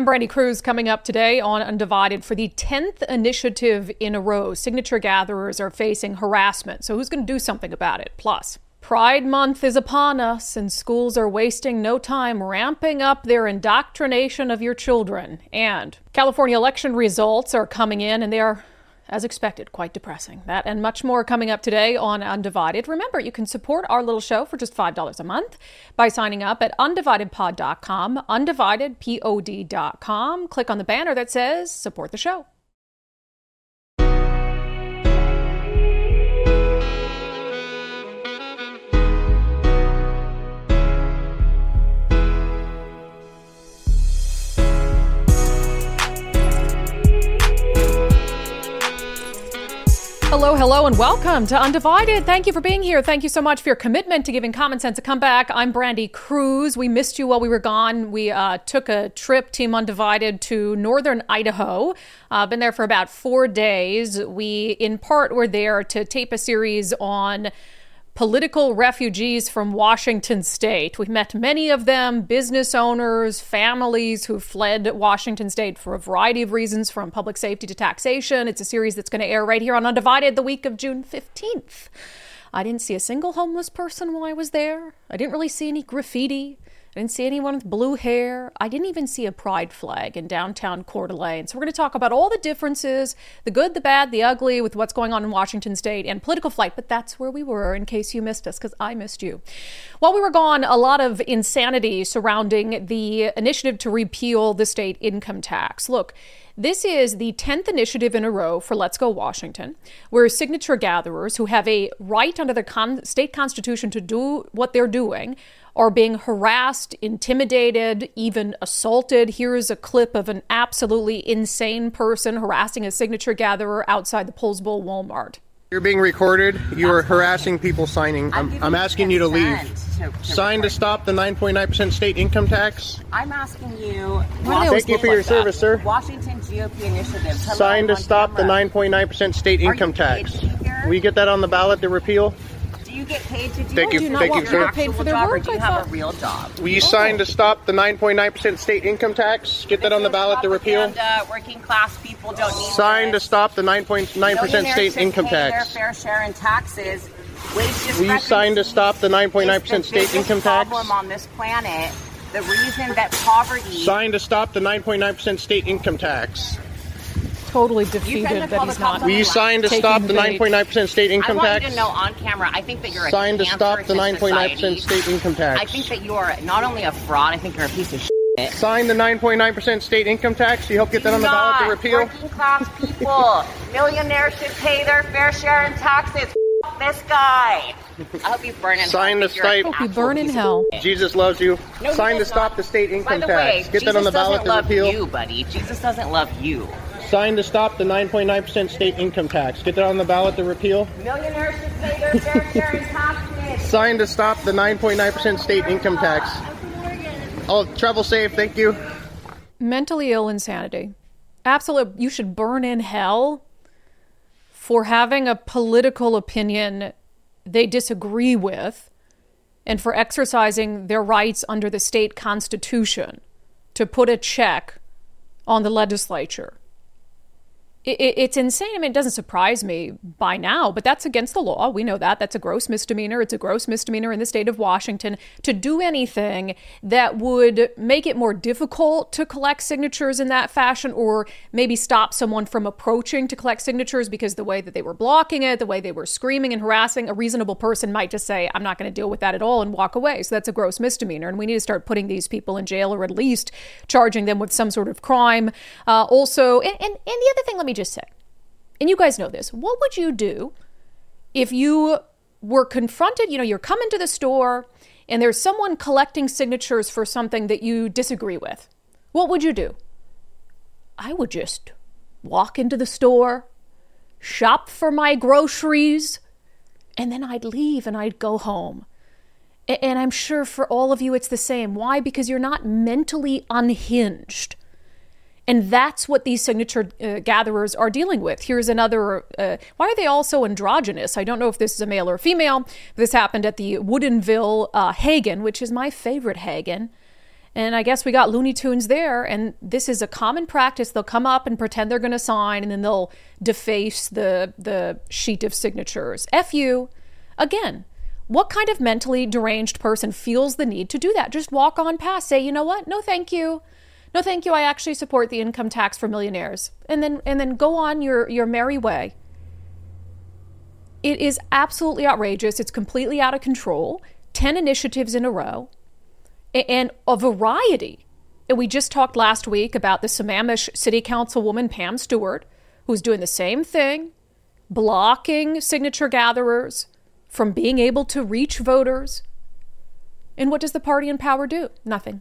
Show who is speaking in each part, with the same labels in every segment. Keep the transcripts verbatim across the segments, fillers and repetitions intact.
Speaker 1: I'm Brandy Cruz. Coming up today on Undivided, for the tenth initiative in a row, signature gatherers are facing harassment. So who's going to do something about it? Plus, Pride Month is upon us, and schools are wasting no time ramping up their indoctrination of your children. And California election results are coming in, and they are, as expected, quite depressing. That and much more coming up today on Undivided. Remember, you can support our little show for just five dollars a month by signing up at undivided pod dot com, undivided pod dot com. Click on the banner that says support the show. Hello, hello, and welcome to Undivided. Thank you for being here. Thank you so much for your commitment to giving Common Sense a comeback. I'm Brandy Cruz. We missed you while we were gone. We uh, took a trip, Team Undivided, to northern Idaho. Uh, been there for about four days. We, in part, were there to tape a series on political refugees from Washington state. We've met many of them, business owners, families who fled Washington state for a variety of reasons, from public safety to taxation. It's a series that's going to air right here on Undivided the week of June fifteenth. I didn't see a single homeless person while I was there. I didn't really see any graffiti. I didn't see anyone with blue hair. I didn't even see a pride flag in downtown Coeur d'Alene. So we're going to talk about all the differences, the good, the bad, the ugly, with what's going on in Washington state and political flight. But that's where we were, in case you missed us, because I missed you. While we were gone, a lot of insanity surrounding the initiative to repeal the state income tax. Look, this is the tenth initiative in a row for Let's Go Washington, where signature gatherers who have a right under the con- state constitution to do what they're doing are being harassed, intimidated, even assaulted. Here's a clip of an absolutely insane person harassing a signature gatherer outside the Pulse Bowl Walmart.
Speaker 2: You're being recorded. You are harassing people signing. I'm, I'm, I'm asking you to leave. To, to Sign record. To stop the nine point nine percent state income tax.
Speaker 3: I'm asking you.
Speaker 2: Thank you for your like service, that? sir.
Speaker 3: Washington G O P initiative.
Speaker 2: Sign to stop camera. the nine point nine percent state
Speaker 3: are
Speaker 2: income tax. We get that on the ballot to repeal?
Speaker 3: Do you get paid to do
Speaker 2: Thank you,
Speaker 3: do you
Speaker 2: thank you, sir.
Speaker 3: Paid for their job, work, or do you have a real job?
Speaker 2: Will you oh. sign to stop the nine point nine percent state income tax? Get that on the ballot to repeal?
Speaker 3: Working class people don't need
Speaker 2: Sign
Speaker 3: this.
Speaker 2: to stop the nine point nine percent state income tax.
Speaker 3: Their fair share in taxes.
Speaker 2: Will you sign to stop the nine point nine percent state income tax?
Speaker 3: The problem on this planet, the reason that poverty...
Speaker 2: Sign to stop the nine point nine percent state income tax.
Speaker 1: Totally defeated that he's not.
Speaker 2: Will you sign to stop the nine point nine percent state income tax?
Speaker 3: I want you to know on camera, I think that you're a
Speaker 2: Sign to stop the nine point nine percent
Speaker 3: society.
Speaker 2: state income tax.
Speaker 3: I think that you are not only a fraud, I think you're a piece of shit.
Speaker 2: Sign the nine point nine percent state income tax. You help get that on the ballot to repeal?
Speaker 3: Working class people, millionaires should pay their fair share in taxes. F- this guy. I hope you burn in
Speaker 2: Sign
Speaker 3: hell.
Speaker 2: to state.
Speaker 1: Hope you burn in hell.
Speaker 2: Jesus loves you.
Speaker 3: No,
Speaker 2: Sign to stop
Speaker 3: not.
Speaker 2: the state income
Speaker 3: By the way,
Speaker 2: tax. Get
Speaker 3: Jesus
Speaker 2: that on the ballot to repeal.
Speaker 3: Jesus doesn't love you, buddy. Jesus doesn't love you.
Speaker 2: Sign to stop the nine point nine percent state income tax. Get that on the ballot to repeal.
Speaker 3: Millionaires should pay their fair share in taxes.
Speaker 2: Sign to stop the nine point nine percent state income tax. Oh, travel safe. Thank you.
Speaker 1: Mentally ill insanity. Absolute. You should burn in hell for having a political opinion they disagree with and for exercising their rights under the state constitution to put a check on the legislature. It, it, it's insane. I mean, it doesn't surprise me by now, but that's against the law. We know that. That's a gross misdemeanor. It's a gross misdemeanor in the state of Washington to do anything that would make it more difficult to collect signatures in that fashion, or maybe stop someone from approaching to collect signatures because the way that they were blocking it, the way they were screaming and harassing, a reasonable person might just say, I'm not going to deal with that at all, and walk away. So that's a gross misdemeanor. And we need to start putting these people in jail, or at least charging them with some sort of crime. Uh, also, and, and, and the other thing, let me just say, and you guys know this, what would you do if you were confronted, you know, you're coming to the store and there's someone collecting signatures for something that you disagree with? What would you do? I would just walk into the store, shop for my groceries, and then I'd leave and I'd go home. And I'm sure for all of you it's the same. Why? Because you're not mentally unhinged. And that's what these signature uh, gatherers are dealing with. Here's another, uh, why are they all so androgynous? I don't know if this is a male or a female. This happened at the Woodinville uh, Hagen, which is my favorite Hagen. And I guess we got Looney Tunes there. And this is a common practice. They'll come up and pretend they're going to sign, and then they'll deface the, the sheet of signatures. F you. Again, what kind of mentally deranged person feels the need to do that? Just walk on past. Say, you know what? No, thank you. No, thank you. I actually support the income tax for millionaires. And then and then go on your, your merry way. It is absolutely outrageous. It's completely out of control. Ten initiatives in a row. And a variety. And we just talked last week about the Sammamish City Councilwoman Pam Stewart, who's doing the same thing, blocking signature gatherers from being able to reach voters. And what does the party in power do? Nothing.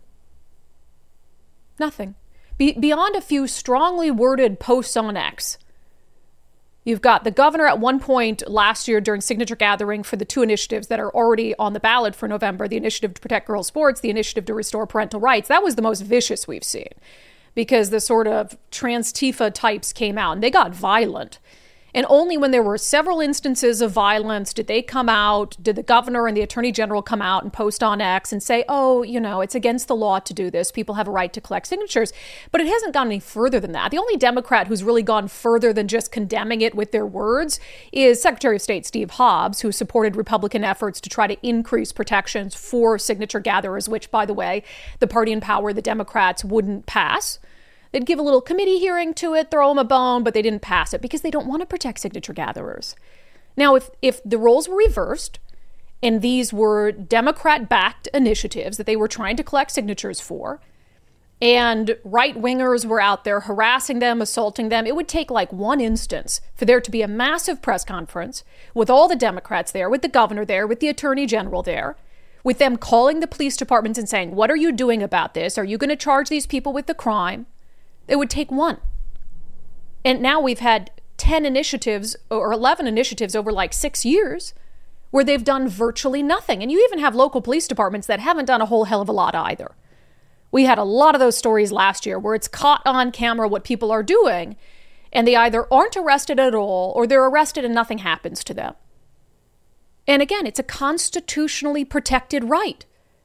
Speaker 1: Nothing. Be- beyond a few strongly worded posts on X. You've got the governor at one point last year during signature gathering for the two initiatives that are already on the ballot for November, the initiative to protect girls' sports, the initiative to restore parental rights. That was the most vicious we've seen because the sort of trans-Tifa types came out and they got violent. And only when there were several instances of violence did they come out, did the governor and the attorney general come out and post on X and say, oh, you know, it's against the law to do this. People have a right to collect signatures. But it hasn't gone any further than that. The only Democrat who's really gone further than just condemning it with their words is Secretary of State Steve Hobbs, who supported Republican efforts to try to increase protections for signature gatherers, which, by the way, the party in power, the Democrats, wouldn't pass. They'd give a little committee hearing to it, throw them a bone, but they didn't pass it because they don't want to protect signature gatherers. Now, if, if the roles were reversed and these were Democrat-backed initiatives that they were trying to collect signatures for, and right-wingers were out there harassing them, assaulting them, it would take like one instance for there to be a massive press conference with all the Democrats there, with the governor there, with the attorney general there, with them calling the police departments and saying, what are you doing about this? Are you going to charge these people with the crime? It would take one. And now we've had ten initiatives or eleven initiatives over like six years where they've done virtually nothing. And you even have local police departments that haven't done a whole hell of a lot either. We had a lot of those stories last year where it's caught on camera what people are doing, and they either aren't arrested at all or they're arrested and nothing happens to them. And again, it's a constitutionally protected right.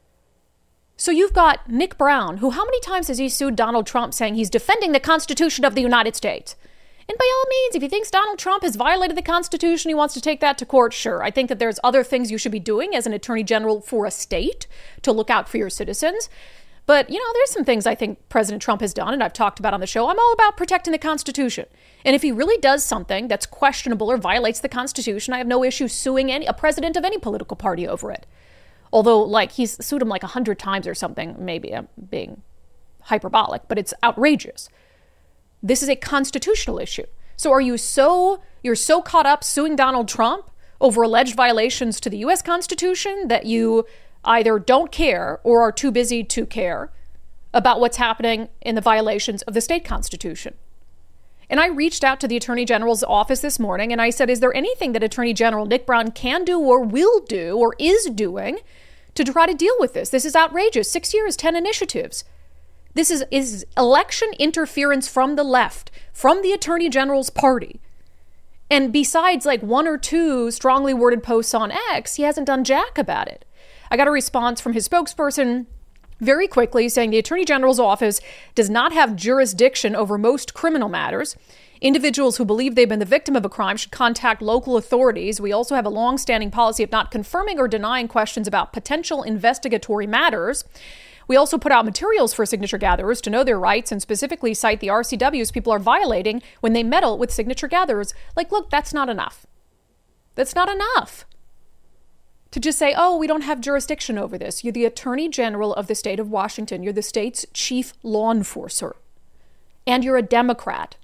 Speaker 1: So you've got Nick Brown, who how many times has he sued Donald Trump saying he's defending the Constitution of the United States? And by all means, if he thinks Donald Trump has violated the Constitution, he wants to take that to court, sure. I think that there's other things you should be doing as an attorney general for a state to look out for your citizens. But, you know, there's some things I think President Trump has done, and I've talked about on the show. I'm all about protecting the Constitution. And if he really does something that's questionable or violates the Constitution, I have no issue suing any a president of any political party over it. Although, like, he's sued him like a hundred times or something. Maybe I'm being hyperbolic, but it's outrageous. This is a constitutional issue. So are you so, you're so caught up suing Donald Trump over alleged violations to the U S Constitution that you either don't care or are too busy to care about what's happening in the violations of the state constitution? And I reached out to the Attorney General's office this morning and I said, is there anything that Attorney General Nick Brown can do or will do or is doing to try to deal with this? This is outrageous. Six years, ten initiatives. This is, is election interference from the left, from the Attorney General's party. And besides like one or two strongly worded posts on X, he hasn't done jack about it. I got a response from his spokesperson very quickly saying the Attorney General's office does not have jurisdiction over most criminal matters. Individuals who believe they've been the victim of a crime should contact local authorities. We also have a long-standing policy of not confirming or denying questions about potential investigatory matters. We also put out materials for signature gatherers to know their rights and specifically cite the R C Ws people are violating when they meddle with signature gatherers. Like, look, that's not enough. That's not enough. To just say, oh, we don't have jurisdiction over this. You're the Attorney General of the state of Washington. You're the state's chief law enforcer. And you're a Democrat.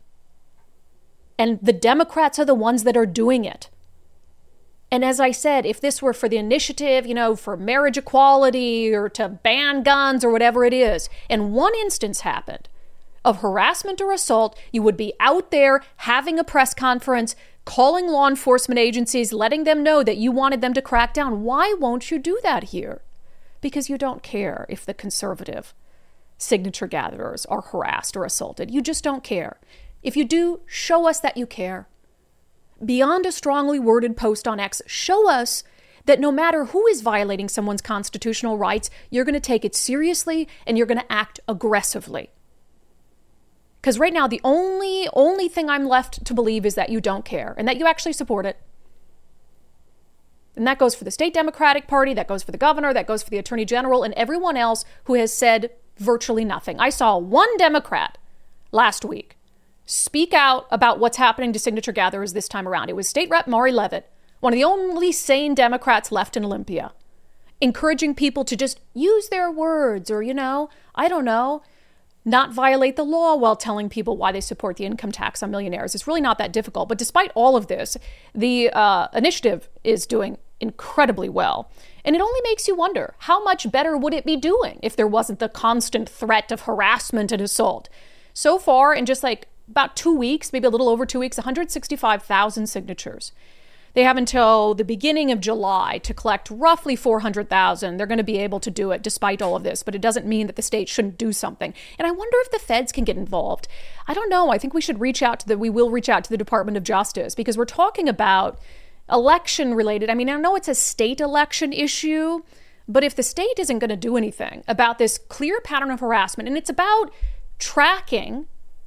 Speaker 1: And the Democrats are the ones that are doing it. And as I said, if this were for the initiative, you know, for marriage equality or to ban guns or whatever it is, and one instance happened of harassment or assault, you would be out there having a press conference, calling law enforcement agencies, letting them know that you wanted them to crack down. Why won't you do that here? Because you don't care if the conservative signature gatherers are harassed or assaulted. You just don't care. If you do, show us that you care. Beyond a strongly worded post on X, show us that no matter who is violating someone's constitutional rights, you're going to take it seriously and you're going to act aggressively. Because right now, the only, only thing I'm left to believe is that you don't care and that you actually support it. And that goes for the state Democratic Party, that goes for the governor, that goes for the attorney general, and everyone else who has said virtually nothing. I saw one Democrat last week speak out about what's happening to signature gatherers this time around. It was State Rep Maury Leavitt, one of the only sane Democrats left in Olympia, encouraging people to just use their words or, you know, I don't know, not violate the law while telling people why they support the income tax on millionaires. It's really not that difficult. But despite all of this, the uh, initiative is doing incredibly well. And it only makes you wonder, how much better would it be doing if there wasn't the constant threat of harassment and assault? So far, in just like about two weeks, maybe a little over two weeks, one hundred sixty-five thousand signatures. They have until the beginning of July to collect roughly four hundred thousand. They're going to be able to do it despite all of this, but it doesn't mean that the state shouldn't do something. And I wonder if the feds can get involved. I don't know. I think we should reach out to the, we will reach out to the Department of Justice, because we're talking about election related. I mean, I know it's a state election issue, but if the state isn't going to do anything about this clear pattern of harassment, and it's about tracking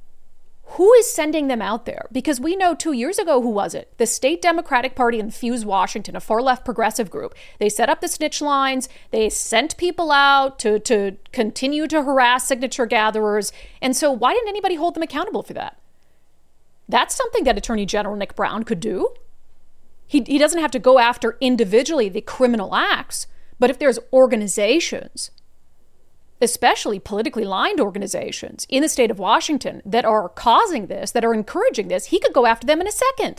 Speaker 1: who is sending them out there? Because we know two years ago, who was it? The state Democratic Party in Fuse, Washington, a far-left progressive group. They set up the snitch lines. They sent people out to, to continue to harass signature gatherers. And so why didn't anybody hold them accountable for that? That's something that Attorney General Nick Brown could do. He, he doesn't have to go after individually the criminal acts, but if there's organizations, especially politically lined organizations in the state of Washington that are causing this, that are encouraging this, he could go after them in a second.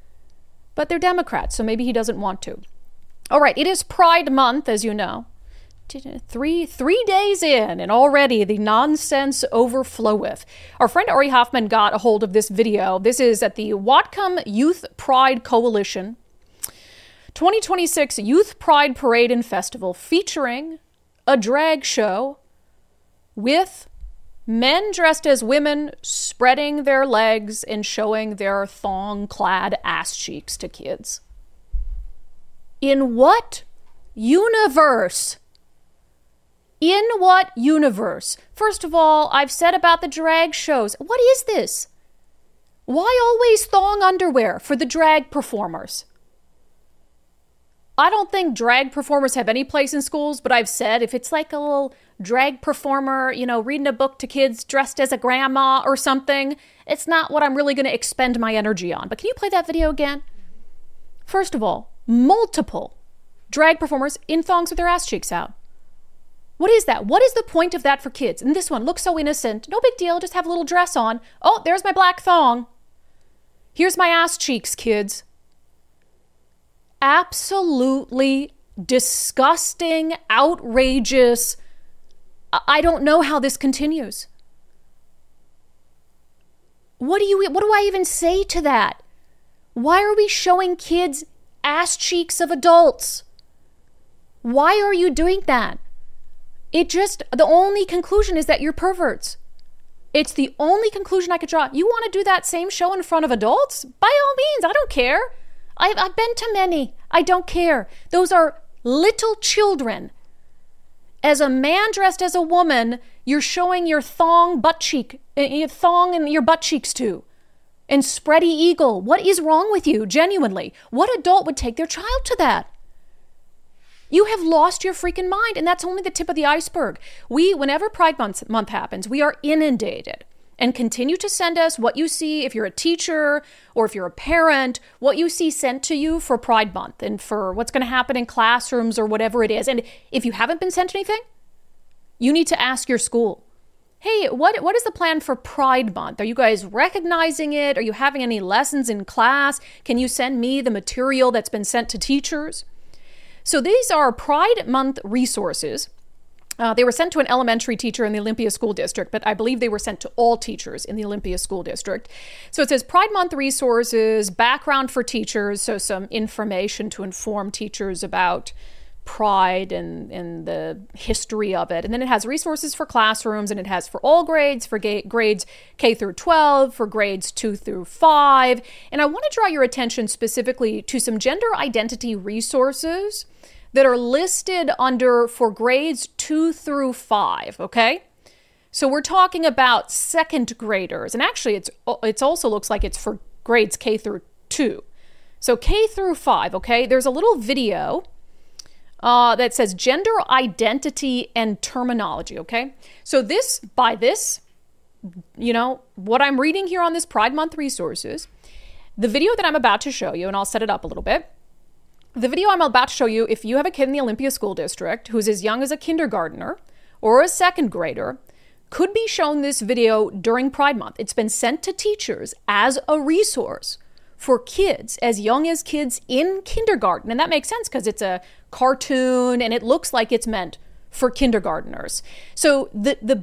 Speaker 1: But they're Democrats, so maybe he doesn't want to. All right, it is Pride Month, as you know. Three, three days in, and already the nonsense overfloweth. Our friend Ari Hoffman got a hold of this video. This is at the Whatcom Youth Pride Coalition twenty twenty-six Youth Pride Parade and Festival, featuring a drag show with men dressed as women spreading their legs and showing their thong-clad ass cheeks to kids. In what universe? In what universe? First of all, I've said about the drag shows, what is this? Why always thong underwear for the drag performers? I don't think drag performers have any place in schools, but I've said if it's like a little drag performer, you know, reading a book to kids dressed as a grandma or something, it's not what I'm really going to expend my energy on. But can you play that video again? First of all, multiple drag performers in thongs with their ass cheeks out. What is that? What is the point of that for kids? And this one looks so innocent. No big deal. Just have a little dress on. Oh, there's my black thong. Here's my ass cheeks, kids. Absolutely disgusting, outrageous. I don't know how this continues. What do you, what do I even say to that? Why are we showing kids ass cheeks of adults? Why are you doing that? It just, the only conclusion is that you're perverts. It's the only conclusion I could draw. You want to do that same show in front of adults? By all means, I don't care. I've, I've been to many. I don't care. Those are little children. As a man dressed as a woman, you're showing your thong butt cheek, your thong and your butt cheeks too. And spready eagle. What is wrong with you? Genuinely. What adult would take their child to that? You have lost your freaking mind, and that's only the tip of the iceberg. We, whenever Pride Month, month happens, we are inundated. And continue to send us what you see if you're a teacher or if you're a parent, what you see sent to you for Pride Month and for what's going to happen in classrooms or whatever it is. And if you haven't been sent anything, you need to ask your school, hey, what what is the plan for Pride Month? Are you guys recognizing it? Are you having any lessons in class? Can you send me the material that's been sent to teachers? So these are Pride Month resources. Uh, they were sent to an elementary teacher in the Olympia School District, but I believe they were sent to all teachers in the Olympia School District. So it says Pride Month resources, background for teachers, so some information to inform teachers about Pride and, and the history of it. And then it has resources for classrooms, and it has for all grades, for ga- grades K through twelve, for grades two through five. And I want to draw your attention specifically to some gender identity resources that are listed under for grades two through five, okay? So we're talking about second graders, and actually it's it's also looks like it's for grades K through two. So K through five, okay? There's a little video Uh, that says gender identity and terminology, okay? So this, by this, you know, what I'm reading here on this Pride Month resources, the video that I'm about to show you, and I'll set it up a little bit. The video I'm about to show you, if you have a kid in the Olympia School District who's as young as a kindergartner or a second grader, could be shown this video during Pride Month. It's been sent to teachers as a resource for kids as young as kids in kindergarten. And that makes sense because it's a cartoon and it looks like it's meant for kindergartners. So the the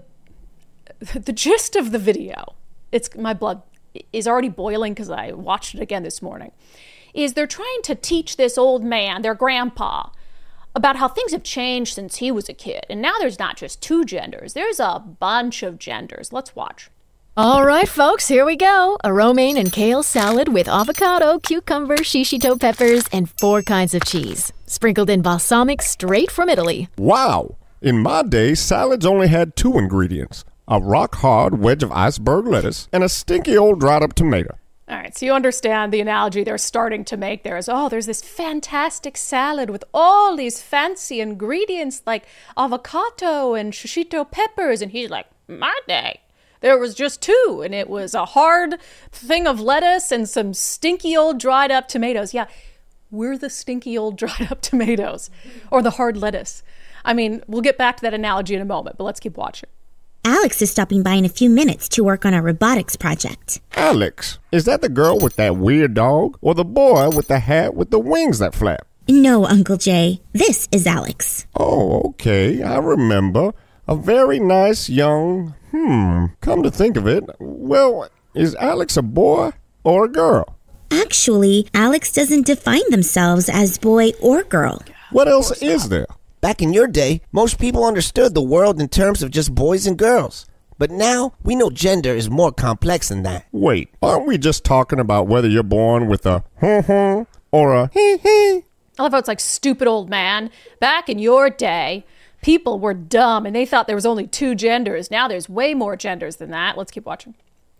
Speaker 1: the gist of the video, it's my blood is already boiling because I watched it again this morning, is they're trying to teach this old man, their grandpa, about how things have changed since he was a kid. And now there's not just two genders, there's a bunch of genders. Let's watch.
Speaker 4: All right, folks, here we go. A romaine and kale salad with avocado, cucumber, shishito peppers, and four kinds of cheese. Sprinkled in balsamic straight from Italy.
Speaker 5: Wow! In my day, salads only had two ingredients. A rock-hard wedge of iceberg lettuce and a stinky old dried-up tomato.
Speaker 1: All right, so you understand the analogy they're starting to make there is, oh, there's this fantastic salad with all these fancy ingredients like avocado and shishito peppers. And he's like, my day, there was just two, and it was a hard thing of lettuce and some stinky old dried up tomatoes. Yeah, we're the stinky old dried up tomatoes or the hard lettuce. I mean, we'll get back to that analogy in a moment, but let's keep watching.
Speaker 6: Alex is stopping by in a few minutes to work on our robotics project.
Speaker 5: Alex, is that the girl with that weird dog or the boy with the hat with the wings that flap?
Speaker 6: No, Uncle Jay. This is Alex.
Speaker 5: Oh, okay. I remember. A very nice young... Hmm, come to think of it, well, is Alex a boy or a girl?
Speaker 6: Actually, Alex doesn't define themselves as boy or girl.
Speaker 5: What else is there?
Speaker 7: Back in your day, most people understood the world in terms of just boys and girls. But now, we know gender is more complex than that.
Speaker 5: Wait, aren't we just talking about whether you're born with a huh-huh or a hee-hee?
Speaker 1: I love how it's like, stupid old man. Back in your day, people were dumb and they thought there was only two genders. Now there's way more genders than that. Let's keep watching.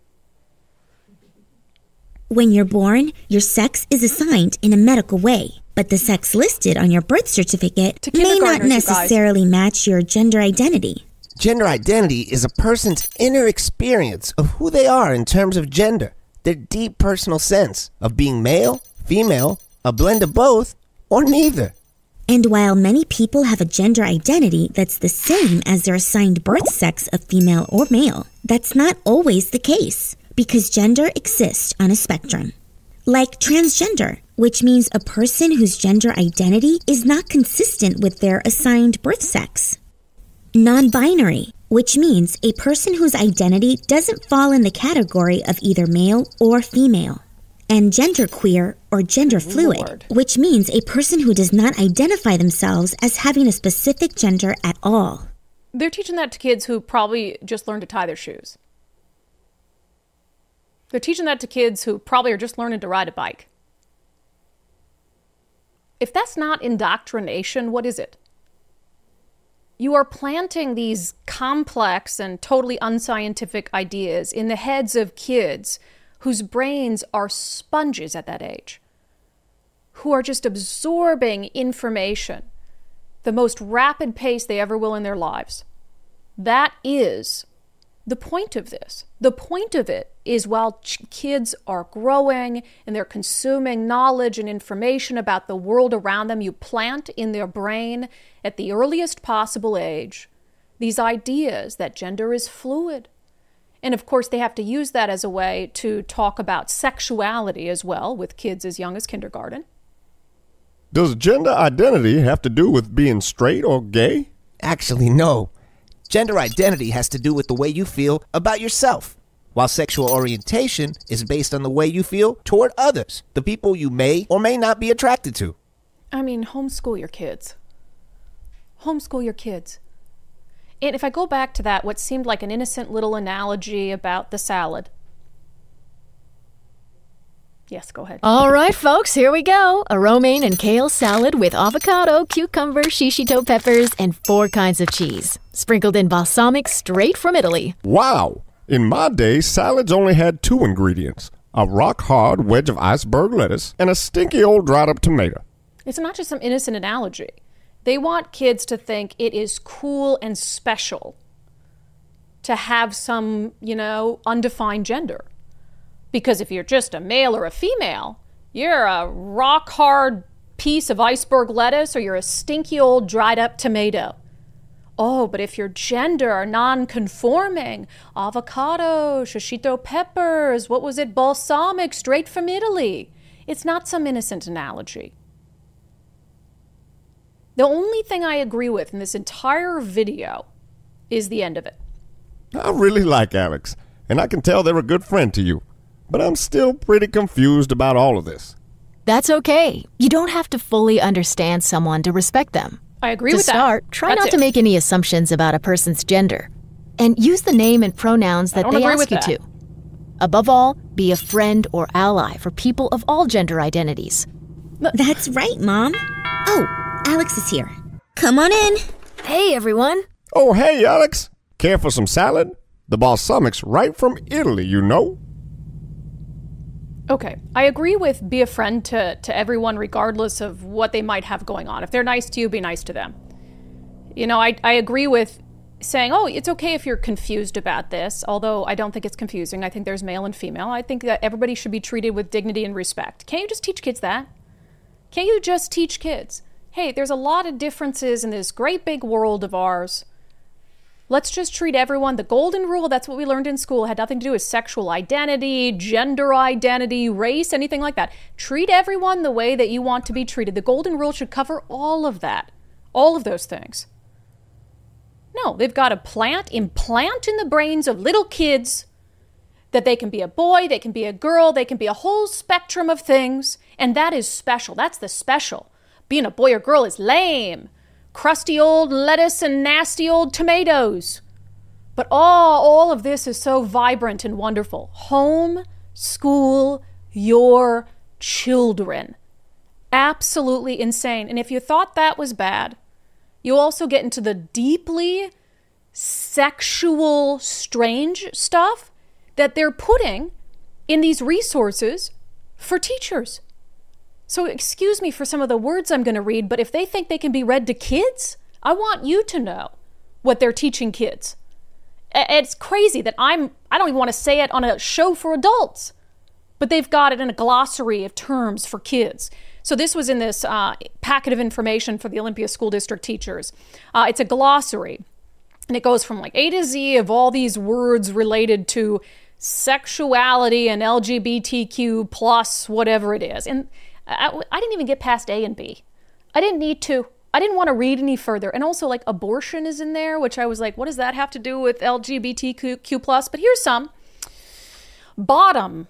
Speaker 6: When you're born, your sex is assigned in a medical way, but the sex listed on your birth certificate may not necessarily match your gender identity.
Speaker 7: Gender identity is a person's inner experience of who they are in terms of gender, their deep personal sense of being male, female, a blend of both, or neither.
Speaker 6: And while many people have a gender identity that's the same as their assigned birth sex of female or male, that's not always the case, because gender exists on a spectrum. Like transgender, which means a person whose gender identity is not consistent with their assigned birth sex. Non-binary, which means a person whose identity doesn't fall in the category of either male or female. And genderqueer, or gender fluid, Lord. Which means a person who does not identify themselves as having a specific gender at all.
Speaker 1: They're teaching that to kids who probably just learned to tie their shoes. They're teaching that to kids who probably are just learning to ride a bike. If that's not indoctrination, what is it? You are planting these complex and totally unscientific ideas in the heads of kids whose brains are sponges at that age, who are just absorbing information the most rapid pace they ever will in their lives. That is the point of this. The point of it is while ch- kids are growing and they're consuming knowledge and information about the world around them, you plant in their brain at the earliest possible age these ideas that gender is fluid. And of course, they have to use that as a way to talk about sexuality as well with kids as young as kindergarten.
Speaker 5: Does gender identity have to do with being straight or gay?
Speaker 7: Actually, no. Gender identity has to do with the way you feel about yourself, while sexual orientation is based on the way you feel toward others, the people you may or may not be attracted to.
Speaker 1: I mean, homeschool your kids. Homeschool your kids. And if I go back to that, what seemed like an innocent little analogy about the salad. Yes, go ahead.
Speaker 4: All right, folks, here we go. A romaine and kale salad with avocado, cucumber, shishito peppers, and four kinds of cheese. Sprinkled in balsamic straight from Italy.
Speaker 5: Wow. In my day, salads only had two ingredients. A rock-hard wedge of iceberg lettuce and a stinky old dried-up tomato.
Speaker 1: It's not just some innocent analogy. They want kids to think it is cool and special to have some, you know, undefined gender. Because if you're just a male or a female, you're a rock-hard piece of iceberg lettuce or you're a stinky old dried-up tomato. Oh, but if you're gender non-conforming, avocado, shishito peppers, what was it, balsamic, straight from Italy. It's not some innocent analogy. The only thing I agree with in this entire video is the end of it.
Speaker 5: I really like Alex, and I can tell they're a good friend to you. But I'm still pretty confused about all of this.
Speaker 4: That's okay. You don't have to fully understand someone to respect them.
Speaker 1: I agree
Speaker 4: to
Speaker 1: with that.
Speaker 4: To start, try
Speaker 1: That's
Speaker 4: not
Speaker 1: it.
Speaker 4: to make any assumptions about a person's gender. And use the name and pronouns that they ask you
Speaker 1: that.
Speaker 4: to. Above all, be a friend or ally for people of all gender identities.
Speaker 6: That's right, Mom. Oh, Alex is here. Come on in.
Speaker 4: Hey, everyone.
Speaker 5: Oh, hey, Alex. Care for some salad? The balsamic's right from Italy, you know.
Speaker 1: Okay, I agree with be a friend to, to everyone regardless of what they might have going on. If they're nice to you, be nice to them. You know, I, I agree with saying, oh, it's okay if you're confused about this, although I don't think it's confusing. I think there's male and female. I think that everybody should be treated with dignity and respect. Can't you just teach kids that? Can't you just teach kids, hey, there's a lot of differences in this great big world of ours. Let's just treat everyone. The golden rule, that's what we learned in school, had nothing to do with sexual identity, gender identity, race, anything like that. Treat everyone the way that you want to be treated. The golden rule should cover all of that, all of those things. No, they've got to plant, implant in the brains of little kids that they can be a boy, they can be a girl, they can be a whole spectrum of things, and that is special. That's the special. Being a boy or girl is lame. Crusty old lettuce and nasty old tomatoes. But all, all of this is so vibrant and wonderful. Home, school, your children. Absolutely insane. And if you thought that was bad, you also get into the deeply sexual, strange stuff that they're putting in these resources for teachers. So excuse me for some of the words I'm going to read, but if they think they can be read to kids, I want you to know what they're teaching kids. It's crazy that I'm, I don't even want to say it on a show for adults, but they've got it in a glossary of terms for kids. So this was in this uh, packet of information for the Olympia School District teachers. Uh, it's a glossary, and it goes from like A to Z of all these words related to sexuality and L G B T Q plus whatever it is. And I, I didn't even get past A and B. I didn't need to. I didn't want to read any further. And also, like, abortion is in there, which I was like, what does that have to do with L G B T Q plus? But here's some. Bottom.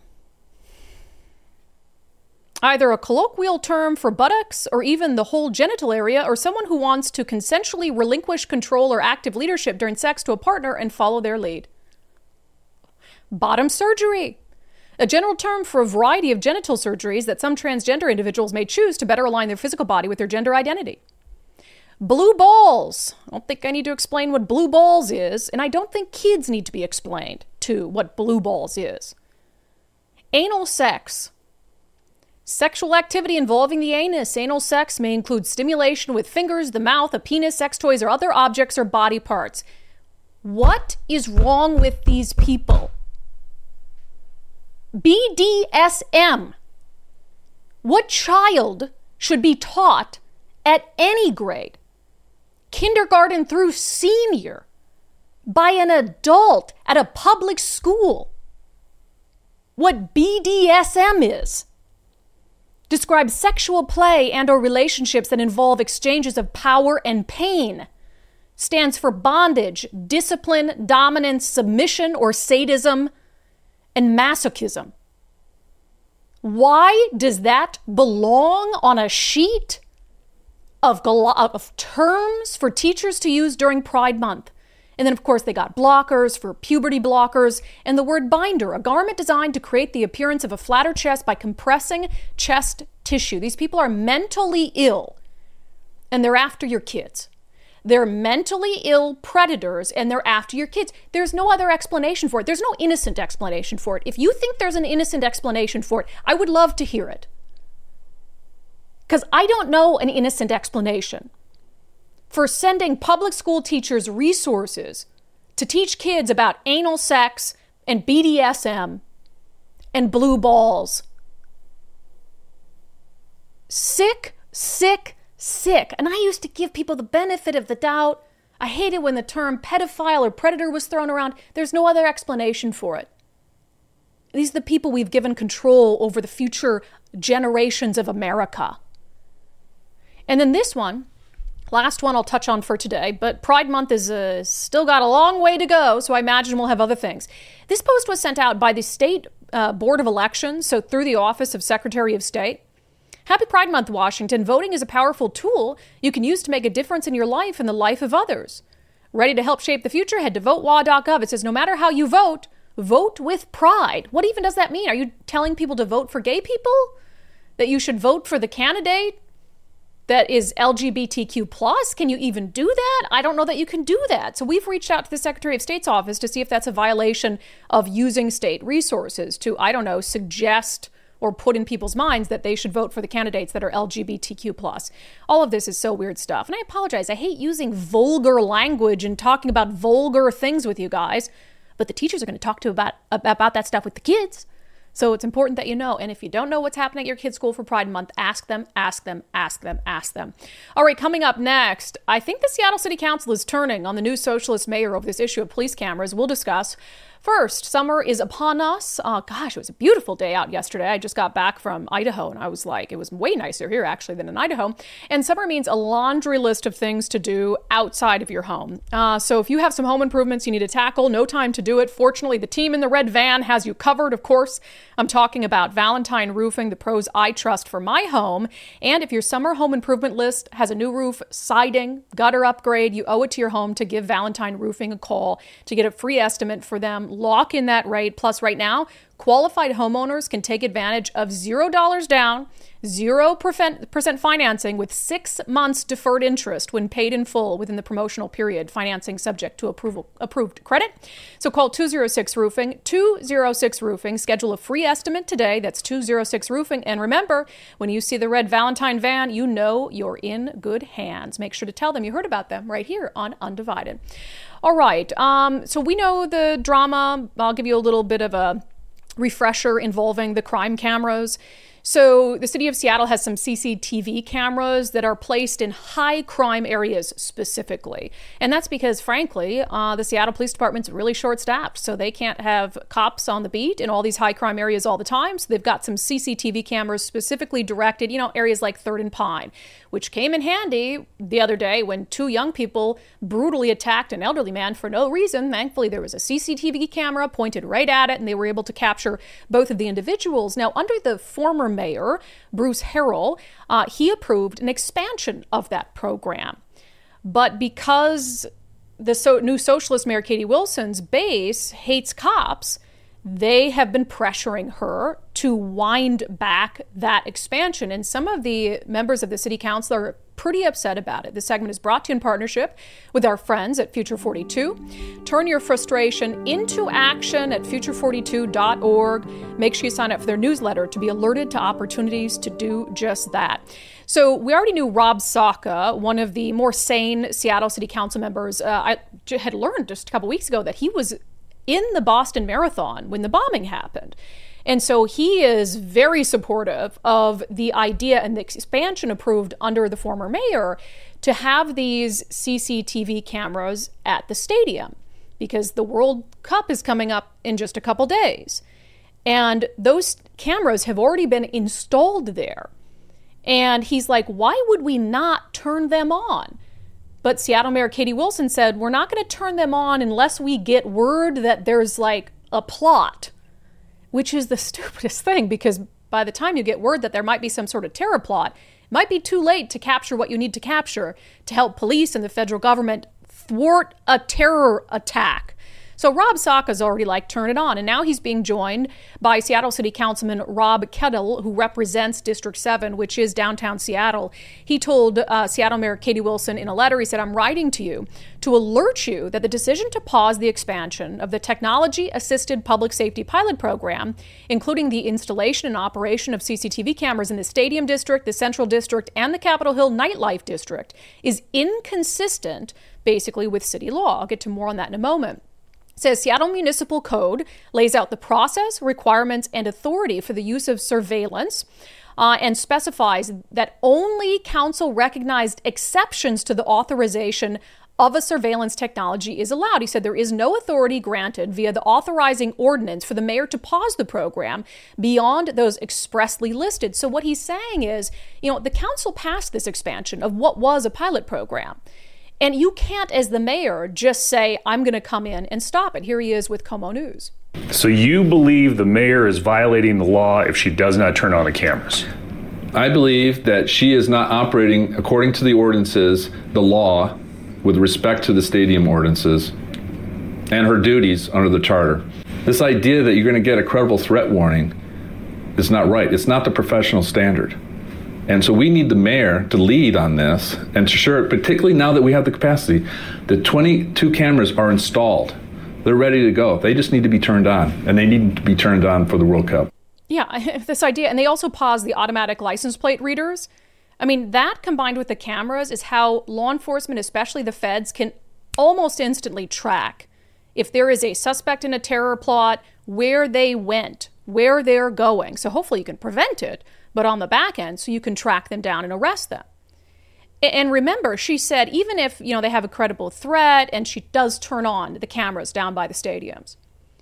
Speaker 1: Either a colloquial term for buttocks or even the whole genital area, or someone who wants to consensually relinquish control or active leadership during sex to a partner and follow their lead. Bottom surgery. A general term for a variety of genital surgeries that some transgender individuals may choose to better align their physical body with their gender identity. Blue balls. I don't think I need to explain what blue balls is, and I don't think kids need to be explained to what blue balls is. Anal sex. Sexual activity involving the anus. Anal sex may include stimulation with fingers, the mouth, a penis, sex toys, or other objects or body parts. What is wrong with these people? B D S M. What child should be taught at any grade, kindergarten through senior, by an adult at a public school? What B D S M is? Describes sexual play and or relationships that involve exchanges of power and pain. Stands for bondage, discipline, dominance, submission, or sadism, and masochism. Why does that belong on a sheet? of, of terms for teachers to use during Pride Month. And then, of course, they got blockers for puberty blockers and the word binder, a garment designed to create the appearance of a flatter chest by compressing chest tissue. These people are mentally ill, and they're after your kids. They're mentally ill predators, and they're after your kids. There's no other explanation for it. There's no innocent explanation for it. If you think there's an innocent explanation for it, I would love to hear it. Because I don't know an innocent explanation for sending public school teachers resources to teach kids about anal sex and B D S M and blue balls. Sick, sick, sick. And I used to give people the benefit of the doubt. I hated when the term pedophile or predator was thrown around. There's no other explanation for it. These are the people we've given control over the future generations of America. And then this one, last one I'll touch on for today, but Pride Month is uh, still got a long way to go, so I imagine we'll have other things. This post was sent out by the State uh, Board of Elections, so through the Office of Secretary of State. Happy Pride Month, Washington. Voting is a powerful tool you can use to make a difference in your life and the life of others. Ready to help shape the future? Head to vote w a dot gov. It says no matter how you vote, vote with pride. What even does that mean? Are you telling people to vote for gay people? That you should vote for the candidate that is L G B T Q plus? Can you even do that? I don't know that you can do that. So we've reached out to the Secretary of State's office to see if that's a violation of using state resources to, I don't know, suggest or put in people's minds that they should vote for the candidates that are L G B T Q plus. All of this is so weird stuff. And I apologize. I hate using vulgar language and talking about vulgar things with you guys. But the teachers are going to talk to about, about that stuff with the kids. So it's important that you know. And if you don't know what's happening at your kid's school for Pride Month, ask them, ask them, ask them, ask them. All right, coming up next, I think the Seattle City Council is turning on the new socialist mayor over this issue of police cameras. We'll discuss. First, summer is upon us. Uh, gosh, it was a beautiful day out yesterday. I just got back from Idaho, and I was like, it was way nicer here, actually, than in Idaho. And summer means a laundry list of things to do outside of your home. Uh, so if you have some home improvements you need to tackle, no time to do it. Fortunately, the team in the red van has you covered, of course. I'm talking about Valentine Roofing, the pros I trust for my home. And if your summer home improvement list has a new roof, siding, gutter upgrade, you owe it to your home to give Valentine Roofing a call to get a free estimate for them. Lock in that rate. Plus, right now, qualified homeowners can take advantage of zero dollars down, zero percent financing with six months deferred interest when paid in full within the promotional period. Financing subject to approval, approved credit. So call two oh six roofing, two oh six roofing. Schedule a free estimate today. That's two oh six roofing. And remember, when you see the red Valentine van, you know you're in good hands. Make sure to tell them you heard about them right here on Undivided. All right. Um, so we know the drama. I'll give you a little bit of a refresher involving the crime cameras. So the city of Seattle has some C C T V cameras that are placed in high crime areas specifically. And that's because, frankly, uh, the Seattle Police Department's really short-staffed, so they can't have cops on the beat in all these high crime areas all the time. So they've got some C C T V cameras specifically directed, you know, areas like Third and Pine, which came in handy the other day when two young people brutally attacked an elderly man for no reason. Thankfully, there was a C C T V camera pointed right at it, and they were able to capture both of the individuals. Now, under the former mayor, Bruce Harrell, uh, he approved an expansion of that program. But because the so- new socialist mayor, Katie Wilson's base, hates cops, they have been pressuring her to wind back that expansion. And some of the members of the city council are pretty upset about it. This segment is brought to you in partnership with our friends at Future forty-two. Turn your frustration into action at future forty-two dot org. Make sure you sign up for their newsletter to be alerted to opportunities to do just that. So we already knew Rob Saka, one of the more sane Seattle City Council members. Uh, I had learned just a couple weeks ago that he was in the Boston Marathon when the bombing happened. And so he is very supportive of the idea and the expansion approved under the former mayor to have these C C T V cameras at the stadium because the World Cup is coming up in just a couple days. And those cameras have already been installed there. And he's like, why would we not turn them on? But Seattle Mayor Katie Wilson said, we're not going to turn them on unless we get word that there's like a plot, which is the stupidest thing because by the time you get word that there might be some sort of terror plot, it Might be too late to capture what you need to capture to help police and the federal government thwart a terror attack. So Rob Saka's already like, turn it on. And now he's being joined by Seattle City Councilman Rob Kettle, who represents District seven, which is downtown Seattle. He told uh, Seattle Mayor Katie Wilson in a letter, he said, I'm writing to you to alert you that the decision to pause the expansion of the technology-assisted public safety pilot program, including the installation and operation of C C T V cameras in the Stadium District, the Central District, and the Capitol Hill Nightlife District, is inconsistent, basically, with city law. I'll get to more on that in a moment. It says Seattle Municipal Code lays out the process, requirements, and authority for the use of surveillance uh, and specifies that only council-recognized exceptions to the authorization of a surveillance technology is allowed. He said there is no authority granted via the authorizing ordinance for the mayor to pause the program beyond those expressly listed. So what he's saying is, you know, the council passed this expansion of what was a pilot program. And you can't, as the mayor, just say, I'm going to come in and stop it. Here he is with KOMO News.
Speaker 8: So you believe the mayor is violating the law if she does not turn on the cameras?
Speaker 9: I believe that she is not operating according to the ordinances, the law, with respect to the stadium ordinances, and her duties under the charter. This idea that you're going to get a credible threat warning is not right. It's not the professional standard. And so we need the mayor to lead on this and ensure, particularly now that we have the capacity, the twenty-two cameras are installed. They're ready to go. They just need to be turned on, and they need to be turned on for the World Cup.
Speaker 1: Yeah, this idea. And they also paused the automatic license plate readers. I mean, that combined with the cameras is how law enforcement, especially the feds, can almost instantly track if there is a suspect in a terror plot, where they went, where they're going. So hopefully you can prevent it, but on the back end, so you can track them down and arrest them. And remember, she said, even if, you know, they have a credible threat and she does turn on the cameras down by the stadiums,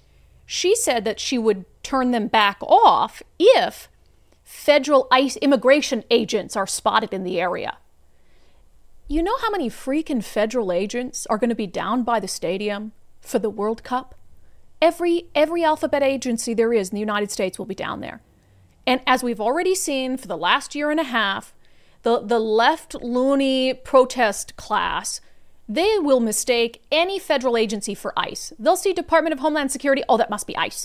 Speaker 1: she said that she would turn them back off if federal ICE immigration agents are spotted in the area. You know how many freaking federal agents are going to be down by the stadium for the World Cup? Every, every alphabet agency there is in the United States will be down there. And as we've already seen for the last year and a half, the, the left loony protest class, they will mistake any federal agency for ICE. They'll see Department of Homeland Security, oh, that must be ICE.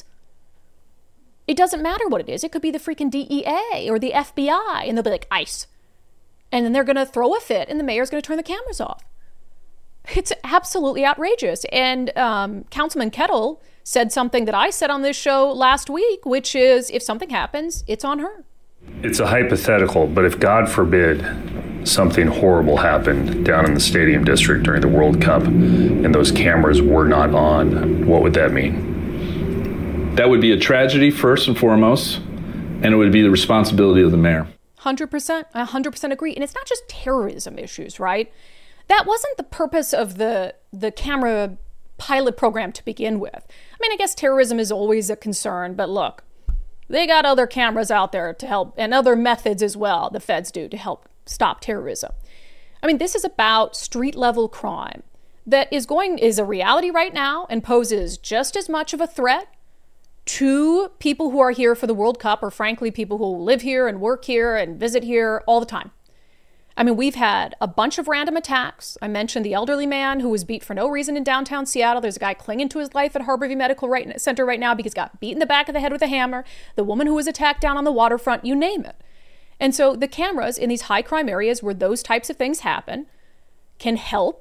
Speaker 1: It doesn't matter what it is. It could be the freaking D E A or the F B I, and they'll be like, ICE. And then they're going to throw a fit, and the mayor's going to turn the cameras off. It's absolutely outrageous. And um, Councilman Kettle said something that I said on this show last week, which is if something happens, it's on her.
Speaker 8: It's a hypothetical, but if God forbid something horrible happened down in the Stadium District during the World Cup and those cameras were not on, what would that mean?
Speaker 9: That would be a tragedy first and foremost, and it would be the responsibility of the mayor.
Speaker 1: one hundred percent. I one hundred percent agree. And it's not just terrorism issues, right? That wasn't the purpose of the the camera pilot program to begin with. I mean, I guess terrorism is always a concern, but look, they got other cameras out there to help, and other methods as well, the feds do, to help stop terrorism. I mean, this is about street level crime that is going, is a reality right now and poses just as much of a threat to people who are here for the World Cup, or frankly, people who live here and work here and visit here all the time. I mean, we've had a bunch of random attacks. I mentioned the elderly man who was beat for no reason in downtown Seattle. There's a guy clinging to his life at Harborview Medical right, Center right now because he got beat in the back of the head with a hammer. The woman who was attacked down on the waterfront, you name it. And so the cameras in these high crime areas where those types of things happen can help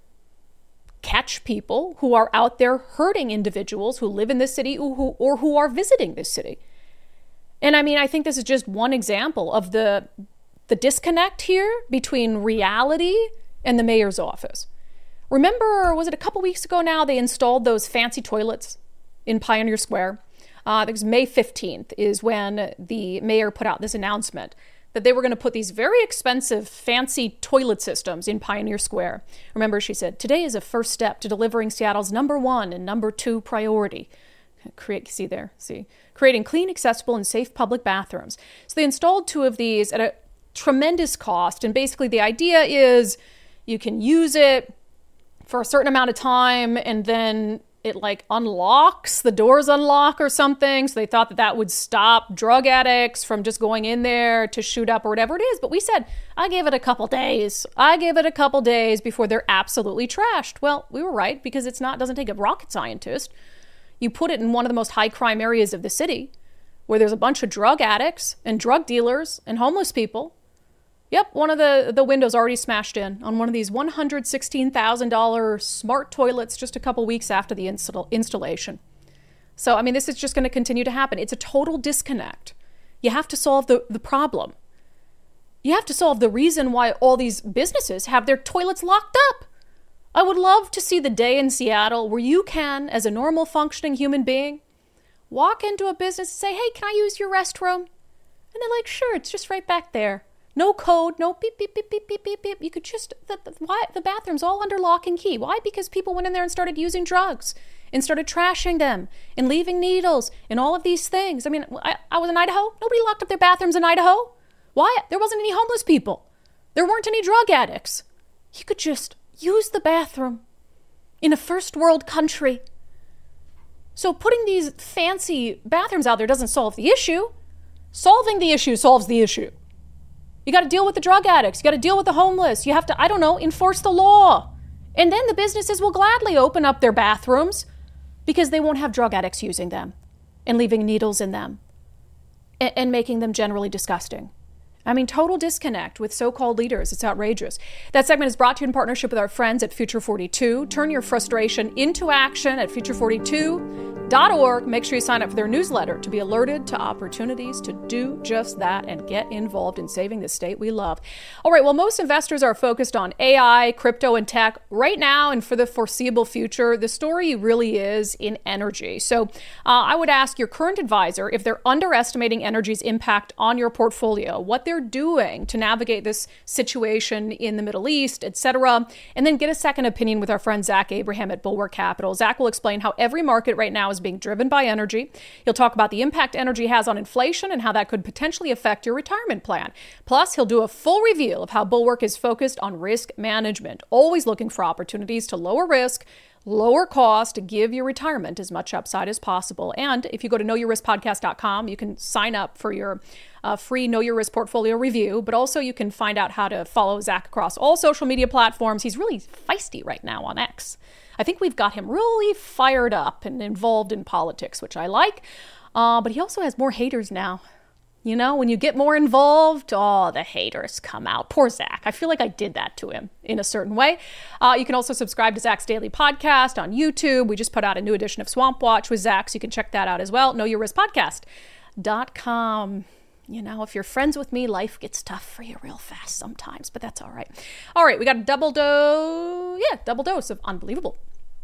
Speaker 1: catch people who are out there hurting individuals who live in this city or who, or who are visiting this city. And I mean, I think this is just one example of the the disconnect here between reality and the mayor's office. Remember, was it a couple weeks ago now, they installed those fancy toilets in Pioneer Square? Uh, it was May fifteenth is when the mayor put out this announcement that they were going to put these very expensive, fancy toilet systems in Pioneer Square. Remember, she said, today is a first step to delivering Seattle's number one and number two priority. Create, see there, see, creating clean, accessible, and safe public bathrooms. So they installed two of these at a tremendous cost. And basically the idea is you can use it for a certain amount of time and then it like unlocks, the doors unlock or something. So they thought that that would stop drug addicts from just going in there to shoot up or whatever it is. But we said, I gave it a couple days. I give it a couple days before they're absolutely trashed. Well, we were right, because it's not, doesn't take a rocket scientist. You put it in one of the most high crime areas of the city, where there's a bunch of drug addicts and drug dealers and homeless people. Yep, one of the, the windows already smashed in on one of these one hundred sixteen thousand dollars smart toilets just a couple weeks after the install, installation. So, I mean, this is just going to continue to happen. It's a total disconnect. You have to solve the, the problem. You have to solve the reason why all these businesses have their toilets locked up. I would love to see the day in Seattle where you can, as a normal functioning human being, walk into a business and say, hey, can I use your restroom? And they're like, sure, it's just right back there. No code, no beep, beep, beep, beep, beep, beep, beep. You could just, the, the, why, the bathroom's all under lock and key. Why? Because people went in there and started using drugs and started trashing them and leaving needles and all of these things. I mean, I, I was in Idaho. Nobody locked up their bathrooms in Idaho. Why? There wasn't any homeless people. There weren't any drug addicts. You could just use the bathroom in a first world country. So putting these fancy bathrooms out there doesn't solve the issue. Solving the issue solves the issue. You got to deal with the drug addicts. You got to deal with the homeless. You have to, I don't know, enforce the law. And then the businesses will gladly open up their bathrooms because they won't have drug addicts using them and leaving needles in them and, and making them generally disgusting. I mean, total disconnect with so-called leaders. It's outrageous. That segment is brought to you in partnership with our friends at Future forty-two. Turn your frustration into action at future forty-two dot org. Make sure you sign up for their newsletter to be alerted to opportunities to do just that and get involved in saving the state we love. All right, well, most investors are focused on A I, crypto, and tech right now and for the foreseeable future. The story really is in energy. So uh, I would ask your current advisor if they're underestimating energy's impact on your portfolio, what they're doing to navigate this situation in the Middle East, et cetera, and then get a second opinion with our friend Zach Abraham at Bulwark Capital. Zach will explain how every market right now is being driven by energy. He'll talk about the impact energy has on inflation and how that could potentially affect your retirement plan. Plus, he'll do a full reveal of how Bulwark is focused on risk management, always looking for opportunities to lower risk, lower cost, to give your retirement as much upside as possible. And if you go to know your risk podcast dot com, you can sign up for your uh, free Know Your Risk portfolio review, but also you can find out how to follow Zach across all social media platforms. He's really feisty right now on X. I think we've got him really fired up and involved in politics, which I like. Uh, but he also has more haters now. You know, when you get more involved, oh, the haters come out. Poor Zach. I feel like I did that to him in a certain way. Uh, you can also subscribe to Zach's daily podcast on YouTube. We just put out a new edition of Swamp Watch with Zach, so you can check that out as well. know your risk podcast dot com. You know, if you're friends with me, life gets tough for you real fast sometimes, but that's all right. All right, we got a double dose, yeah, double dose of unbelievable.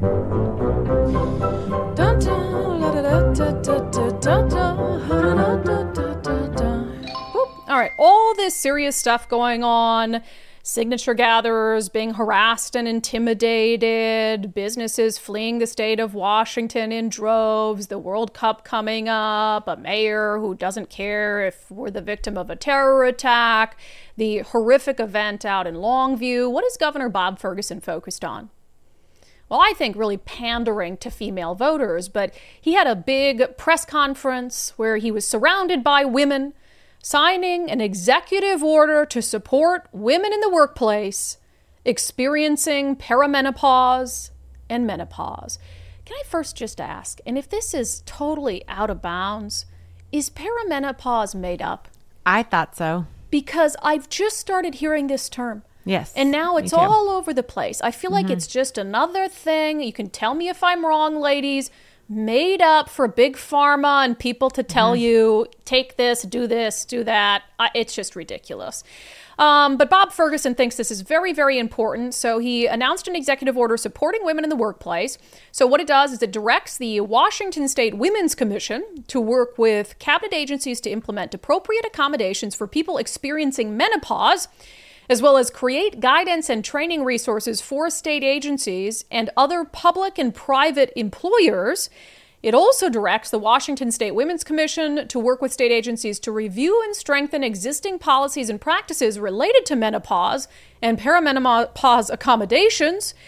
Speaker 1: All right, all this serious stuff going on. Signature gatherers being harassed and intimidated, businesses fleeing the state of Washington in droves, the World Cup coming up, a mayor who doesn't care if we're the victim of a terror attack, the horrific event out in Longview. What is Governor Bob Ferguson focused on? Well, I think really pandering to female voters, but he had a big press conference where he was surrounded by women, signing an executive order to support women in the workplace experiencing perimenopause and menopause. Can I first just ask, and if this is totally out of bounds, is perimenopause made up?
Speaker 10: I thought so.
Speaker 1: Because I've just started hearing this term.
Speaker 10: Yes.
Speaker 1: And now it's all over the place. I feel like mm-hmm. it's just another thing. You can tell me if I'm wrong, ladies. Made up for big pharma and people to tell mm-hmm. you, take this, do this, do that. I, it's just ridiculous. Um, but Bob Ferguson thinks this is very, very important. So he announced an executive order supporting women in the workplace. So what it does is it directs the Washington State Women's Commission to work with cabinet agencies to implement appropriate accommodations for people experiencing menopause, as well as create guidance and training resources for state agencies and other public and private employers. It also directs the Washington State Women's Commission to work with state agencies to review and strengthen existing policies and practices related to menopause and perimenopause accommodations.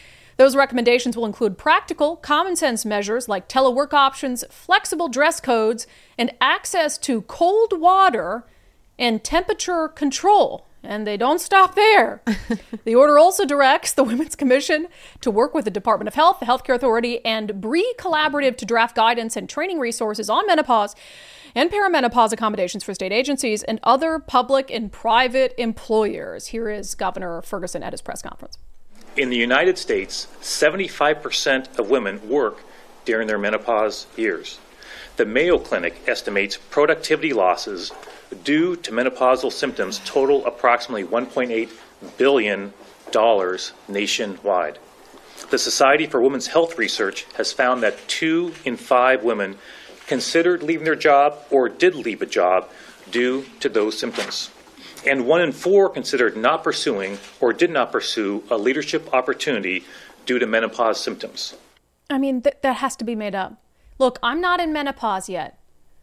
Speaker 1: Those recommendations will include practical, common sense measures like telework options, flexible dress codes, and access to cold water and temperature control. And they don't stop there. The order also directs the Women's Commission to work with the Department of Health, the Healthcare Authority, and Bree Collaborative to draft guidance and training resources on menopause and perimenopause accommodations for state agencies and other public and private employers. Here is Governor Ferguson at his press conference.
Speaker 10: In the United States, seventy-five percent of women work during their menopause years. The Mayo Clinic estimates productivity losses due to menopausal symptoms total approximately one point eight billion dollars nationwide. The Society for Women's Health Research has found that two in five women considered leaving their job or did leave a job due to those symptoms. And one in four considered not pursuing or did not pursue a leadership opportunity due to menopause symptoms.
Speaker 1: I mean, th- that has to be made up. Look, I'm not in menopause yet.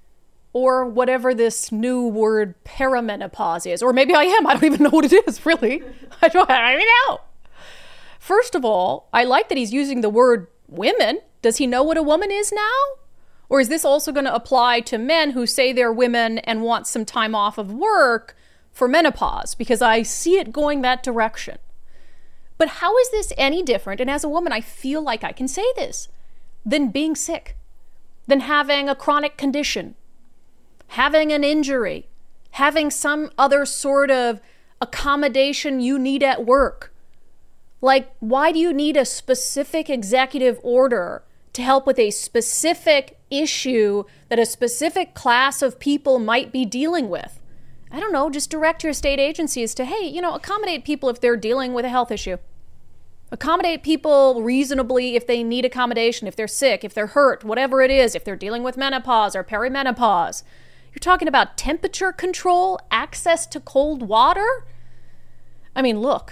Speaker 1: Or whatever this new word perimenopause is. Or maybe I am. I don't even know what it is, really. I don't, I don't even know. First of all, I like that he's using the word women. Does he know what a woman is now? Or is this also going to apply to men who say they're women and want some time off of work for menopause? Because I see it going that direction. But how is this any different? And as a woman, I feel like I can say this, than being sick, than having a chronic condition, having an injury, having some other sort of accommodation you need at work. Like, why do you need a specific executive order to help with a specific issue that a specific class of people might be dealing with? I don't know, just direct your state agencies to, hey, you know, accommodate people if they're dealing with a health issue. Accommodate people reasonably if they need accommodation, if they're sick, if they're hurt, whatever it is, if they're dealing with menopause or perimenopause. You're talking about temperature control, access to cold water? I mean, look,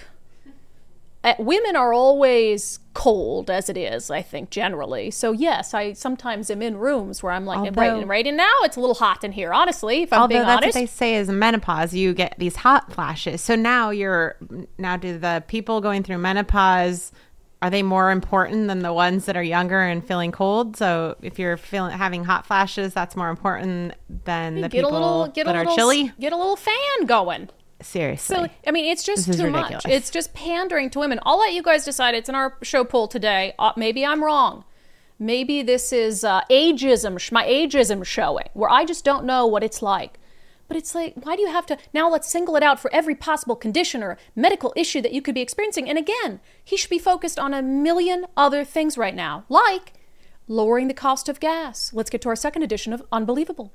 Speaker 1: uh, women are always cold as it is, I think, generally. So, yes, I sometimes am in rooms where I'm like,
Speaker 11: although,
Speaker 1: right, right now it's a little hot in here, honestly, if I'm
Speaker 11: although
Speaker 1: being
Speaker 11: that's
Speaker 1: honest.
Speaker 11: What they say is menopause, you get these hot flashes. So now you're, now do the people going through menopause, are they more important than the ones that are younger and feeling cold? So if you're feeling having hot flashes, that's more important than the
Speaker 1: get
Speaker 11: people
Speaker 1: a little, get
Speaker 11: that
Speaker 1: a
Speaker 11: are
Speaker 1: little,
Speaker 11: chilly?
Speaker 1: Get a little fan going.
Speaker 11: Seriously.
Speaker 1: So, I mean, it's just
Speaker 11: This is
Speaker 1: too
Speaker 11: ridiculous.
Speaker 1: much. It's just pandering to women. I'll let you guys decide. It's in our show poll today. Uh, maybe I'm wrong. Maybe this is uh, ageism, my ageism showing, where I just don't know what it's like. But it's like, why do you have to, now let's single it out for every possible condition or medical issue that you could be experiencing. And again, he should be focused on a million other things right now, like lowering the cost of gas. Let's get to our second edition of Unbelievable.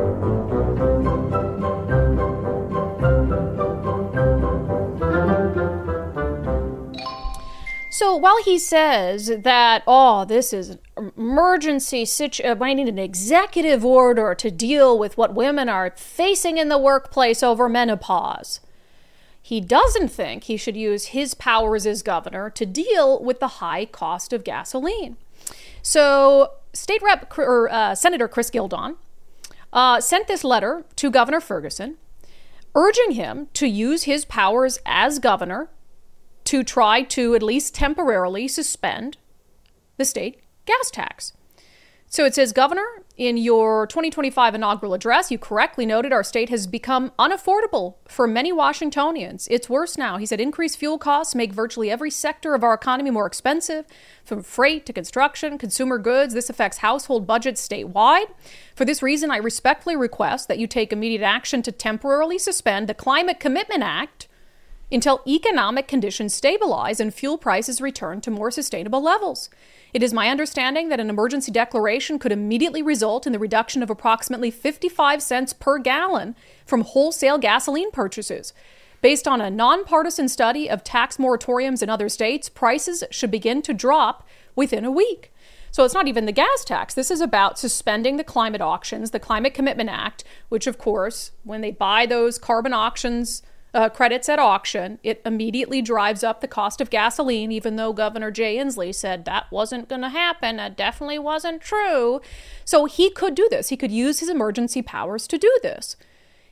Speaker 1: So while he says that, oh, this is an emergency situation, I need an executive order to deal with what women are facing in the workplace over menopause, he doesn't think he should use his powers as governor to deal with the high cost of gasoline. So State Rep or uh, Senator Chris Gildon uh, sent this letter to Governor Ferguson, urging him to use his powers as governor to try to at least temporarily suspend the state gas tax. So it says, Governor, in your twenty twenty-five inaugural address, you correctly noted our state has become unaffordable for many Washingtonians. It's worse now. He said increased fuel costs make virtually every sector of our economy more expensive, from freight to construction, consumer goods. This affects household budgets statewide. For this reason, I respectfully request that you take immediate action to temporarily suspend the Climate Commitment Act until economic conditions stabilize and fuel prices return to more sustainable levels. It is my understanding that an emergency declaration could immediately result in the reduction of approximately fifty-five cents per gallon from wholesale gasoline purchases. Based on a nonpartisan study of tax moratoriums in other states, prices should begin to drop within a week. So it's not even the gas tax. This is about suspending the climate auctions, the Climate Commitment Act, which, of course, when they buy those carbon auctions Uh, credits at auction, it immediately drives up the cost of gasoline, even though Governor Jay Inslee said that wasn't going to happen. That definitely wasn't true. So he could do this. He could use his emergency powers to do this.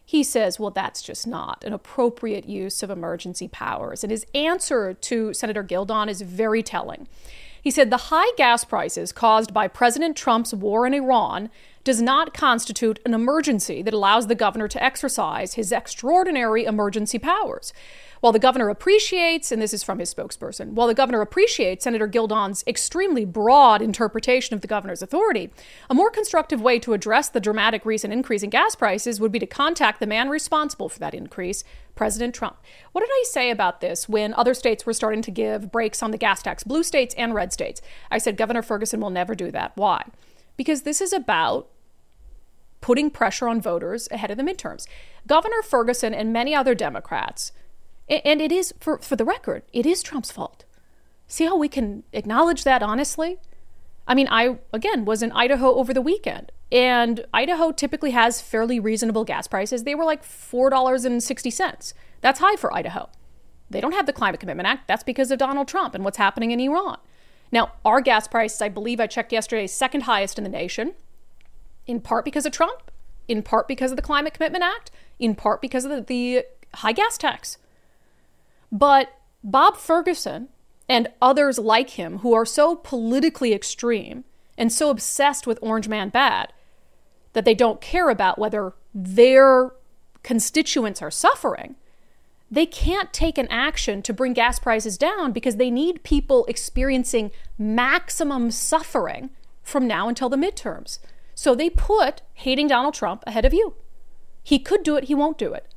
Speaker 1: He says, well, that's just not an appropriate use of emergency powers. And his answer to Senator Gildon is very telling. He said the high gas prices caused by President Trump's war in Iran does not constitute an emergency that allows the governor to exercise his extraordinary emergency powers. While the governor appreciates, and this is from his spokesperson, while the governor appreciates Senator Gildon's extremely broad interpretation of the governor's authority, a more constructive way to address the dramatic recent increase in gas prices would be to contact the man responsible for that increase, President Trump. What did I say about this when other states were starting to give breaks on the gas tax, blue states and red states? I said Governor Ferguson will never do that. Why? Because this is about putting pressure on voters ahead of the midterms. Governor Ferguson and many other Democrats, and it is, for, for the record, it is Trump's fault. See how we can acknowledge that honestly? I mean, I, again, was in Idaho over the weekend, and Idaho typically has fairly reasonable gas prices. They were like four dollars and sixty cents. That's high for Idaho. They don't have the Climate Commitment Act. That's because of Donald Trump and what's happening in Iran. Now, our gas prices, I believe I checked yesterday, second highest in the nation, in part because of Trump, in part because of the Climate Commitment Act, in part because of the, the high gas tax. But Bob Ferguson and others like him who are so politically extreme and so obsessed with Orange Man bad that they don't care about whether their constituents are suffering, they can't take an action to bring gas prices down because they need people experiencing maximum suffering from now until the midterms. So they put hating Donald Trump ahead of you. He could do it, he won't do it.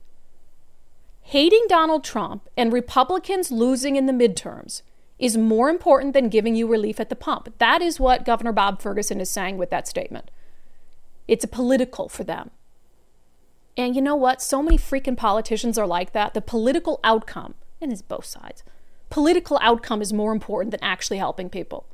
Speaker 1: Hating Donald Trump and Republicans losing in the midterms is more important than giving you relief at the pump. That is what Governor Bob Ferguson is saying with that statement. It's political for them. And you know what? So many freaking politicians are like that. The political outcome, and it's both sides, political outcome is more important than actually helping people.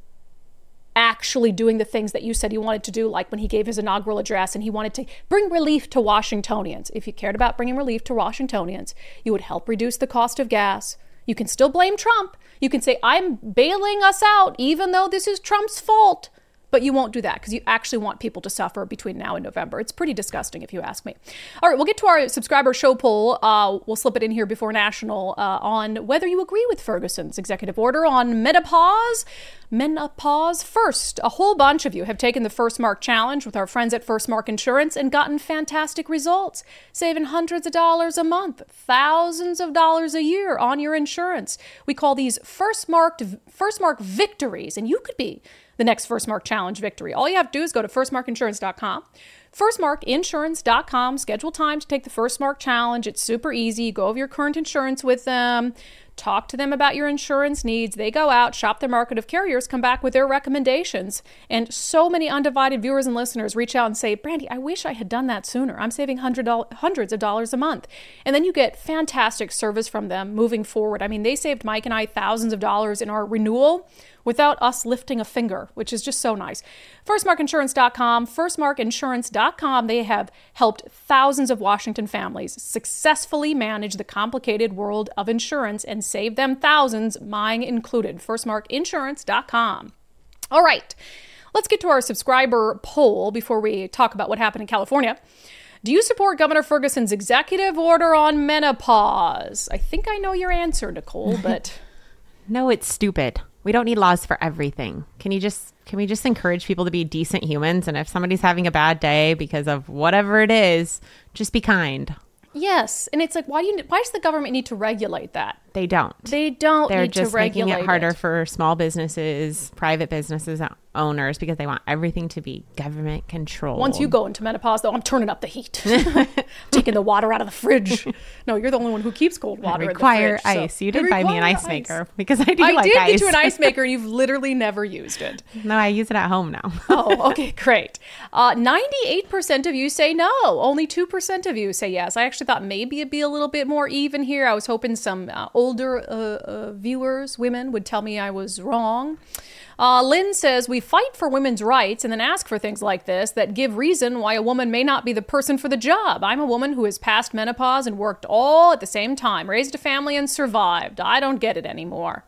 Speaker 1: Actually doing the things that you said he wanted to do, like when he gave his inaugural address and he wanted to bring relief to Washingtonians. If you cared about bringing relief to Washingtonians, you would help reduce the cost of gas. You can still blame Trump. You can say, I'm bailing us out, even though this is Trump's fault. But you won't do that because you actually want people to suffer between now and November. It's pretty disgusting if you ask me. All right, we'll get to our subscriber show poll. Uh, we'll slip it in here before National uh, on whether you agree with Ferguson's executive order on menopause. Menopause first. A whole bunch of you have taken the First Mark Challenge with our friends at First Mark Insurance and gotten fantastic results, saving hundreds of dollars a month, thousands of dollars a year on your insurance. We call these First Mark, First Mark victories, and you could be the next First Mark Challenge victory. All you have to do is go to first mark insurance dot com. first mark insurance dot com. Schedule time to take the First Mark Challenge. It's super easy. Go over your current insurance with them. Talk to them about your insurance needs. They go out, shop their market of carriers, come back with their recommendations. And so many undivided viewers and listeners reach out and say, Brandy, I wish I had done that sooner. I'm saving hundreds of dollars a month. And then you get fantastic service from them moving forward. I mean, they saved Mike and I thousands of dollars in our renewal without us lifting a finger, which is just so nice. first mark insurance dot com, first mark insurance dot com. They have helped thousands of Washington families successfully manage the complicated world of insurance and save them thousands, mine included. first mark insurance dot com. All right, let's get to our subscriber poll before we talk about what happened in California. Do you support Governor Ferguson's executive order on menopause? I think I know your answer, Nicole, but...
Speaker 11: No, it's stupid. We don't need laws for everything. Can you just can we just encourage people to be decent humans? And if somebody's having a bad day because of whatever it is, just be kind.
Speaker 1: Yes. And it's like, why do you why does the government need to regulate that?
Speaker 11: They don't.
Speaker 1: They don't
Speaker 11: They're
Speaker 1: need
Speaker 11: just
Speaker 1: to regulate
Speaker 11: making it harder
Speaker 1: it.
Speaker 11: for small businesses, private businesses, owners, because they want everything to be government controlled.
Speaker 1: Once you go into menopause, though, I'm turning up the heat. Taking the water out of the fridge. No, you're the only one who keeps cold water
Speaker 11: I require
Speaker 1: in the fridge.
Speaker 11: ice.
Speaker 1: So
Speaker 11: You did buy me an ice, ice maker because I do
Speaker 1: I
Speaker 11: like
Speaker 1: did
Speaker 11: ice.
Speaker 1: get you an ice maker and you've literally never used it.
Speaker 11: No, I use it at home now.
Speaker 1: Oh, okay, great. Uh, ninety-eight percent of you say no. Only two percent of you say yes. I actually thought maybe it'd be a little bit more even here. I was hoping some uh, older uh, uh, viewers, women, would tell me I was wrong. Uh, Lynn says, we fight for women's rights and then ask for things like this that give reason why a woman may not be the person for the job. I'm a woman who has passed menopause and worked all at the same time, raised a family and survived. I don't get it anymore.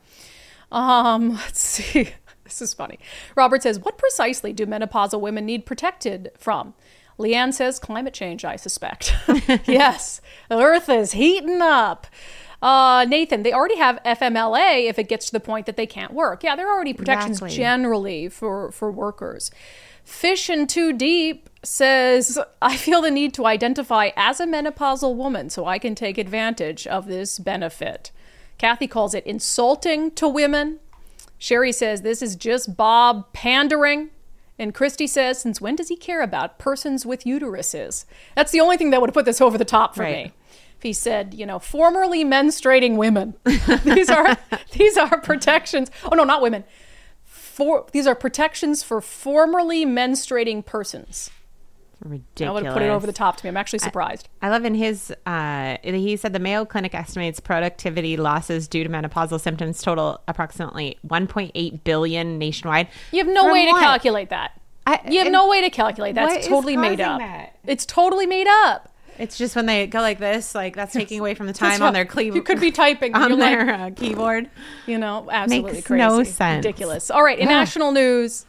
Speaker 1: Um, let's see. This is funny. Robert says, what precisely do menopausal women need protected from? Leanne says climate change, I suspect. Yes, the Earth is heating up. Uh, Nathan, they already have F M L A if it gets to the point that they can't work. Yeah, there are already protections
Speaker 11: Exactly.
Speaker 1: generally for, for workers. Fish in Too Deep says, I feel the need to identify as a menopausal woman so I can take advantage of this benefit. Kathy calls it insulting to women. Sherry says, this is just Bob pandering. And Christy says, since when does he care about persons with uteruses? That's the only thing that would have put this over the top for
Speaker 11: Right.
Speaker 1: me. If he said, you know, formerly menstruating women. these are these are protections. Oh, no, not women. For, these are protections for formerly menstruating persons.
Speaker 11: Ridiculous.
Speaker 1: That would have put it over the top to me. I'm actually surprised.
Speaker 11: I love in his, uh, he said the Mayo Clinic estimates productivity losses due to menopausal symptoms total approximately one point eight billion nationwide.
Speaker 1: You have no
Speaker 11: From
Speaker 1: way to
Speaker 11: what?
Speaker 1: calculate that.
Speaker 11: I,
Speaker 1: You have
Speaker 11: and
Speaker 1: no way to calculate that.
Speaker 11: what
Speaker 1: It's
Speaker 11: is
Speaker 1: totally made
Speaker 11: causing
Speaker 1: up.
Speaker 11: that?
Speaker 1: It's totally made up.
Speaker 11: It's just when they go like this, like that's taking away from the
Speaker 1: That's
Speaker 11: time
Speaker 1: right.
Speaker 11: on their keyboard.
Speaker 1: You could be typing
Speaker 11: on
Speaker 1: you're
Speaker 11: their
Speaker 1: like,
Speaker 11: uh, keyboard.
Speaker 1: You know, absolutely
Speaker 11: Makes
Speaker 1: crazy.
Speaker 11: no sense.
Speaker 1: Ridiculous. All right, in
Speaker 11: Yeah.
Speaker 1: national news,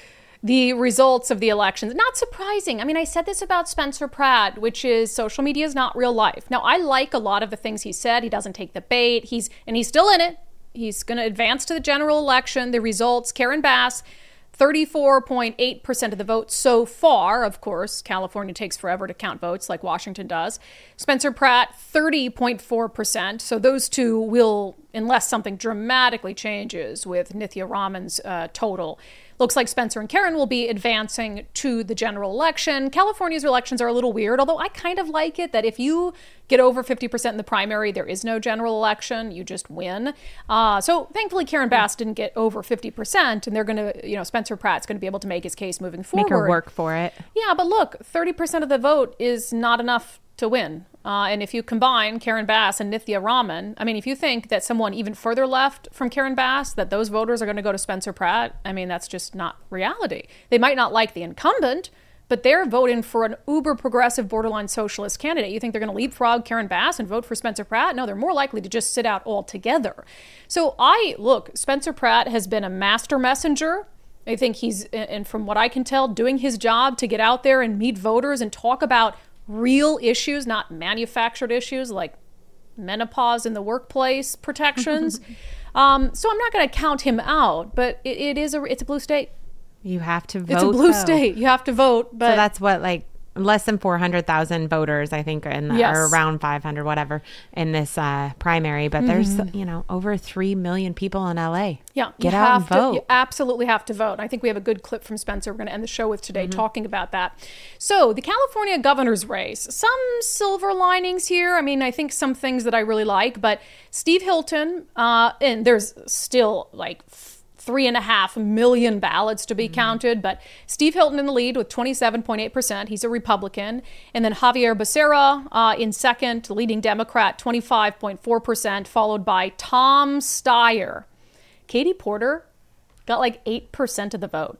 Speaker 1: the results of the elections. Not surprising. I mean, I said this about Spencer Pratt, which is social media is not real life. Now, I like a lot of the things he said. He doesn't take the bait. He's and he's still in it. He's going to advance to the general election. The results, Karen Bass, thirty-four point eight percent of the vote so far. Of course, California takes forever to count votes like Washington does. Spencer Pratt, thirty point four percent. So those two will, unless something dramatically changes with Nithya Raman's uh, total, looks like Spencer and Karen will be advancing to the general election. California's elections are a little weird, although I kind of like it that if you get over fifty percent in the primary, there is no general election. You just win. Uh, so thankfully, Karen Bass didn't get over fifty percent, and they're going to, you know, Spencer Pratt's going to be able to make his case moving forward.
Speaker 11: Make her work for it.
Speaker 1: Yeah, but look, thirty percent of the vote is not enough to win. Uh, and if you combine Karen Bass and Nithya Raman, I mean, if you think that someone even further left from Karen Bass, that those voters are going to go to Spencer Pratt, I mean, that's just not reality. They might not like the incumbent, but they're voting for an uber progressive borderline socialist candidate. You think they're going to leapfrog Karen Bass and vote for Spencer Pratt? No, they're more likely to just sit out altogether. So I, look, Spencer Pratt has been a master messenger. I think he's, and from what I can tell, doing his job to get out there and meet voters and talk about real issues, not manufactured issues like menopause in the workplace protections. um, so I'm not going to count him out, but it, it is a, it's a blue state.
Speaker 11: You have to vote.
Speaker 1: It's a blue
Speaker 11: though.
Speaker 1: state. You have to vote. But
Speaker 11: so that's what, like, less than four hundred thousand voters, I think, in the,
Speaker 1: Yes.
Speaker 11: or around five hundred, whatever, in this uh, primary. But there's, you know, over three million people in L A.
Speaker 1: Yeah,
Speaker 11: Get
Speaker 1: you
Speaker 11: out
Speaker 1: have
Speaker 11: and
Speaker 1: to,
Speaker 11: vote.
Speaker 1: You absolutely have to vote. I think we have a good clip from Spencer we're going to end the show with today talking about that. So the California governor's race, some silver linings here. I mean, I think some things that I really like, but Steve Hilton, uh, and there's still like three and a half million ballots to be counted, but Steve Hilton in the lead with twenty-seven point eight percent. He's a Republican. And then Javier Becerra uh, in second, leading Democrat, twenty-five point four percent, followed by Tom Steyer. Katie Porter got like eight percent of the vote,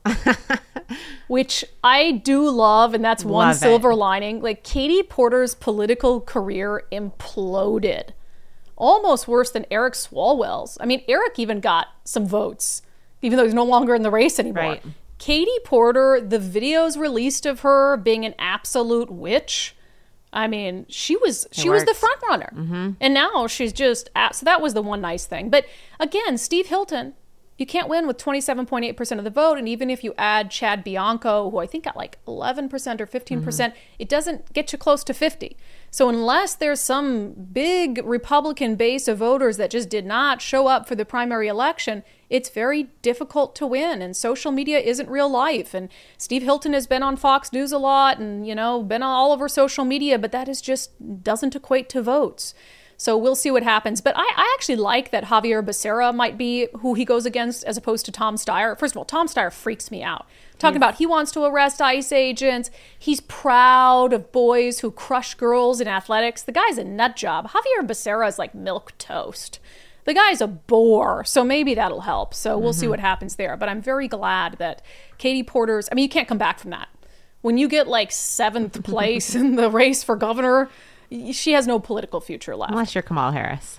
Speaker 1: which I do love. And that's one
Speaker 11: Love it.
Speaker 1: silver lining. Like Katie Porter's political career imploded. Almost worse than Eric Swalwell's. I mean, Eric even got some votes, even though he's no longer in the race anymore.
Speaker 11: Right.
Speaker 1: Katie Porter, the videos released of her being an absolute witch. I mean, she was she was the
Speaker 11: works.
Speaker 1: front runner.
Speaker 11: Mm-hmm.
Speaker 1: And now she's just, at, so that was the one nice thing. But again, Steve Hilton, you can't win with twenty-seven point eight percent of the vote. And even if you add Chad Bianco, who I think got like eleven percent or fifteen percent, mm-hmm. it doesn't get you close to fifty. So unless there's some big Republican base of voters that just did not show up for the primary election, it's very difficult to win. And social media isn't real life. And Steve Hilton has been on Fox News a lot and, you know, been all over social media, but that is just doesn't equate to votes. So we'll see what happens. But I, I actually like that Javier Becerra might be who he goes against as opposed to Tom Steyer. First of all, Tom Steyer freaks me out. Talking about he wants to arrest ICE agents. He's proud of boys who crush girls in athletics. The guy's a nut job. Javier Becerra is like milk toast. The guy's a bore, so maybe that'll help. So we'll mm-hmm. see what happens there. But I'm very glad that Katie Porter's, I mean, you can't come back from that. When you get like seventh place in the race for governor, she has no political future left.
Speaker 11: Unless you're Kamala Harris.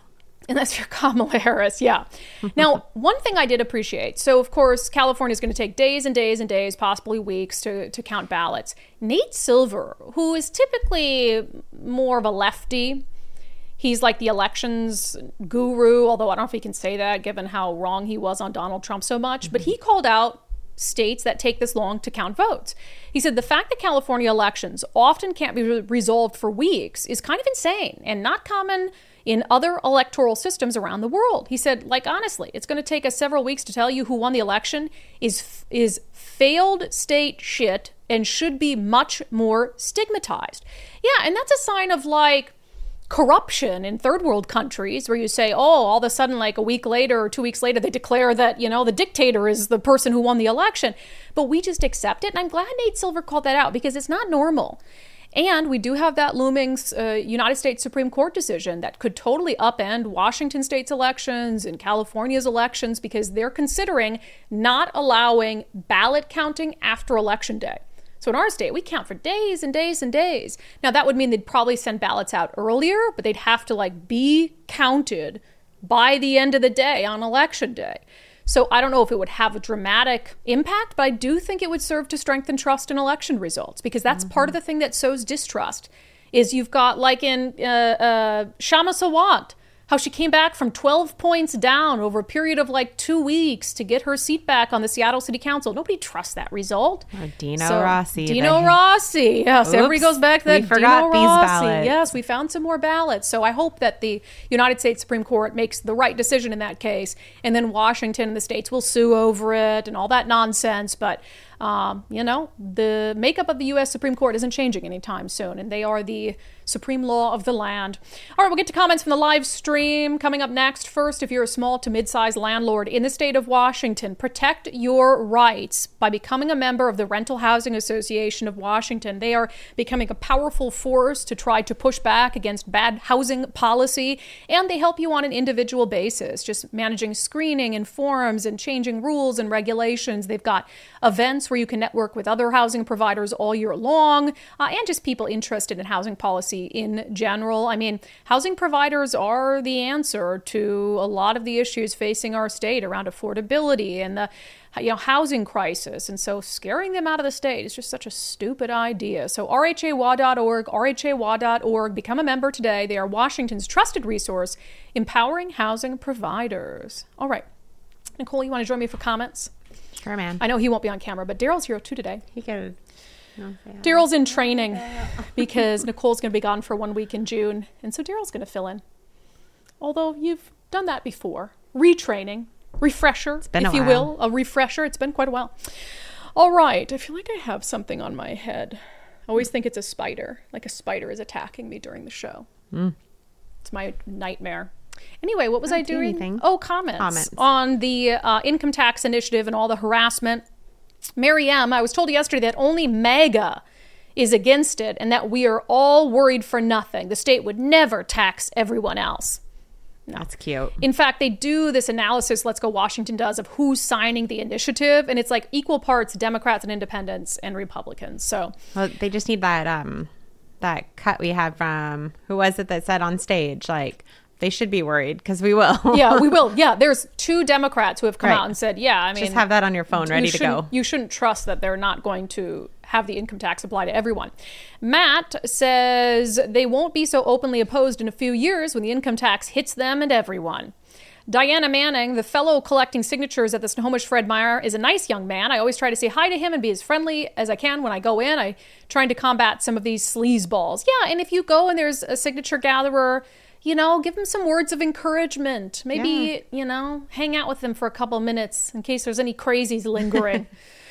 Speaker 1: Unless you're Kamala Harris, yeah. Now, one thing I did appreciate, so of course, California is going to take days and days and days, possibly weeks, to, to count ballots. Nate Silver, who is typically more of a lefty, he's like the elections guru, although I don't know if he can say that given how wrong he was on Donald Trump so much, but he called out states that take this long to count votes. He said the fact that California elections often can't be re- resolved for weeks is kind of insane and not common in other electoral systems around the world. He said, like, honestly, it's going to take us several weeks to tell you who won the election is is failed state shit and should be much more stigmatized. Yeah, and that's a sign of, like, corruption in third world countries where you say, oh, all of a sudden, like a week later or two weeks later, they declare that, you know, the dictator is the person who won the election. But we just accept it. And I'm glad Nate Silver called that out because it's not normal. And we do have that looming uh, United States Supreme Court decision that could totally upend Washington state's elections and California's elections because they're considering not allowing ballot counting after Election Day. So in our state, we count for days and days and days. Now, that would mean they'd probably send ballots out earlier, but they'd have to like be counted by the end of the day on Election Day. So I don't know if it would have a dramatic impact, but I do think it would serve to strengthen trust in election results because that's mm-hmm. part of the thing that sows distrust is you've got like in uh, uh, Shama Sawant, how she came back from twelve points down over a period of like two weeks to get her seat back on the Seattle City Council. Nobody trusts that result.
Speaker 11: Or Dino
Speaker 1: so,
Speaker 11: Rossi.
Speaker 1: Dino
Speaker 11: they...
Speaker 1: Rossi. Yes,
Speaker 11: Oops,
Speaker 1: everybody goes back to that
Speaker 11: we forgot
Speaker 1: Dino
Speaker 11: these
Speaker 1: Rossi.
Speaker 11: ballots.
Speaker 1: Yes, we found some more ballots. So I hope that the United States Supreme Court makes the right decision in that case. And then Washington and the states will sue over it and all that nonsense. But Um, you know, the makeup of the U S Supreme Court isn't changing anytime soon, and they are the supreme law of the land. All right, we'll get to comments from the live stream coming up next. First, if you're a small to mid-sized landlord in the state of Washington, protect your rights by becoming a member of the Rental Housing Association of Washington. They are becoming a powerful force to try to push back against bad housing policy, and they help you on an individual basis, just managing screening and forms and changing rules and regulations. They've got events where you can network with other housing providers all year long, uh, and just people interested in housing policy in general. I mean, housing providers are the answer to a lot of the issues facing our state around affordability and the you know, housing crisis. And so scaring them out of the state is just such a stupid idea. So R H A W A dot org, R H A W A dot org, become a member today. They are Washington's trusted resource, empowering housing providers. All right. Nicole, you want to join me for comments?
Speaker 11: Sure, man.
Speaker 1: I know he won't be on camera, but Daryl's here too today.
Speaker 11: He could.
Speaker 1: Daryl's in training because Nicole's going to be gone for one week in June, and so Daryl's going to fill in. Although you've done that before. Retraining, refresher, if you will. A refresher. It's been quite a while. All right. I feel like I have something on my head. I always think it's a spider, like a spider is attacking me during the show. Mm. It's my nightmare. Anyway, what was I, I doing?
Speaker 11: Anything.
Speaker 1: Oh, comments,
Speaker 11: comments
Speaker 1: on the uh, income tax initiative and all the harassment. Mary M., I was told yesterday that only MAGA is against it and that we are all worried for nothing. The state would never tax everyone else.
Speaker 11: No. That's cute.
Speaker 1: In fact, they do this analysis, Let's Go Washington does, of who's signing the initiative, and it's like equal parts Democrats and independents and Republicans. So
Speaker 11: well, they just need that um that cut we had from, who was it that said on stage, like, they should be worried because we will.
Speaker 1: Yeah, we will. Yeah, there's two Democrats who have come
Speaker 11: right.
Speaker 1: out and said, yeah, I mean.
Speaker 11: Just have that on your phone ready
Speaker 1: you
Speaker 11: to go.
Speaker 1: You shouldn't trust that they're not going to have the income tax apply to everyone. Matt says they won't be so openly opposed in a few years when the income tax hits them and everyone. Diana Manning, the fellow collecting signatures at the Snohomish Fred Meyer, is a nice young man. I always try to say hi to him and be as friendly as I can when I go in. I'm trying to combat some of these sleazeballs. Yeah, and if you go and there's a signature gatherer, you know, give them some words of encouragement. Maybe, yeah. you know, hang out with them for a couple of minutes in case there's any crazies lingering.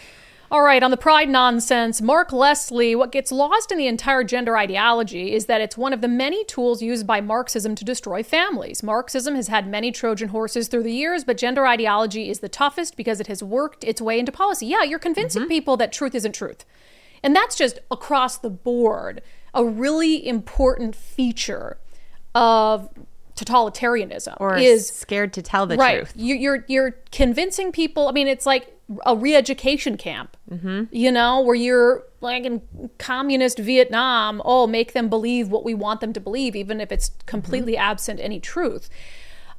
Speaker 1: All right, on the pride nonsense, Mark Leslie, what gets lost in the entire gender ideology is that it's one of the many tools used by Marxism to destroy families. Marxism has had many Trojan horses through the years, but gender ideology is the toughest because it has worked its way into policy. Yeah, you're convincing mm-hmm. people that truth isn't truth. And that's just across the board a really important feature of totalitarianism,
Speaker 11: or
Speaker 1: is
Speaker 11: scared to tell the
Speaker 1: right.
Speaker 11: truth.
Speaker 1: You, you're you're convincing people. I mean, it's like a re-education camp, mm-hmm. you know, where you're like in communist Vietnam. Oh, make them believe what we want them to believe, even if it's completely mm-hmm. absent any truth.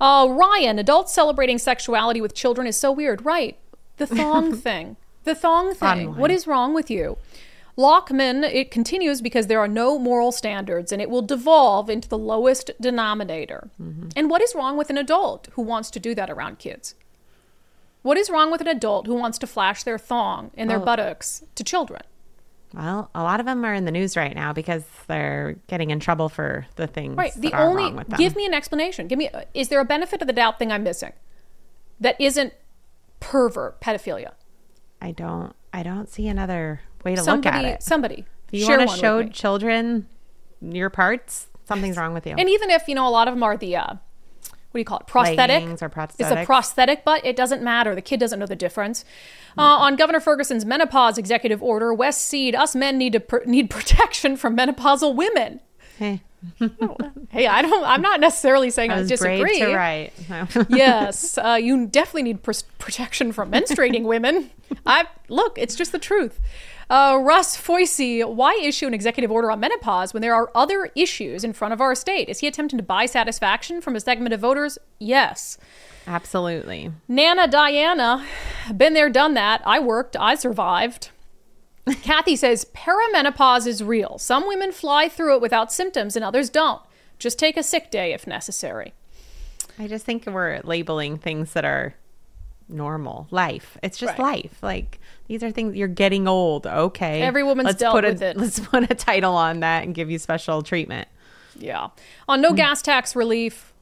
Speaker 1: Uh, Ryan, adults celebrating sexuality with children is so weird. Right. The thong thing. The thong thing.
Speaker 11: Online.
Speaker 1: What is wrong with you? Lockman, it continues because there are no moral standards and it will devolve into the lowest denominator. Mm-hmm. And what is wrong with an adult who wants to do that around kids? What is wrong with an adult who wants to flash their thong and their
Speaker 11: Well,
Speaker 1: buttocks to children?
Speaker 11: Well, a lot of them are in the news right now because they're getting in trouble for the things
Speaker 1: Right. The
Speaker 11: that are
Speaker 1: only
Speaker 11: wrong with them.
Speaker 1: give me an explanation. Give me is there a benefit of the doubt thing I'm missing that isn't pervert pedophilia?
Speaker 11: I don't. I don't see another way to
Speaker 1: somebody,
Speaker 11: look at it.
Speaker 1: Somebody,
Speaker 11: if you
Speaker 1: share
Speaker 11: want
Speaker 1: one
Speaker 11: to show
Speaker 1: with me.
Speaker 11: children your parts, something's wrong with you.
Speaker 1: And even if you know a lot of them are the uh, what do you call it? Prosthetic.
Speaker 11: Leggings or
Speaker 1: It's a
Speaker 11: prosthetics.
Speaker 1: prosthetic butt. It doesn't matter. The kid doesn't know the difference. Uh, on Governor Ferguson's menopause executive order, West Seed, us men need to pr- need protection from menopausal women.
Speaker 11: Hey.
Speaker 1: Hey, I don't. I'm not necessarily saying I,
Speaker 11: I was brave
Speaker 1: disagree.
Speaker 11: to write.
Speaker 1: Yes, uh, you definitely need pr- protection from menstruating women. I look, it's just the truth. Uh, Russ Foisey, why issue an executive order on menopause when there are other issues in front of our state? Is he attempting to buy satisfaction from a segment of voters? Yes.
Speaker 11: Absolutely.
Speaker 1: Nana Diana, been there, done that. I worked, I survived. Kathy says, perimenopause is real. Some women fly through it without symptoms and others don't. Just take a sick day if necessary.
Speaker 11: I just think we're labeling things that are normal life. It's just
Speaker 1: Right.
Speaker 11: life. Like, these are things. You're getting old. Okay.
Speaker 1: Every woman's
Speaker 11: let's
Speaker 1: dealt
Speaker 11: put a,
Speaker 1: with it.
Speaker 11: Let's put a title on that and give you special treatment.
Speaker 1: Yeah. On no gas tax relief,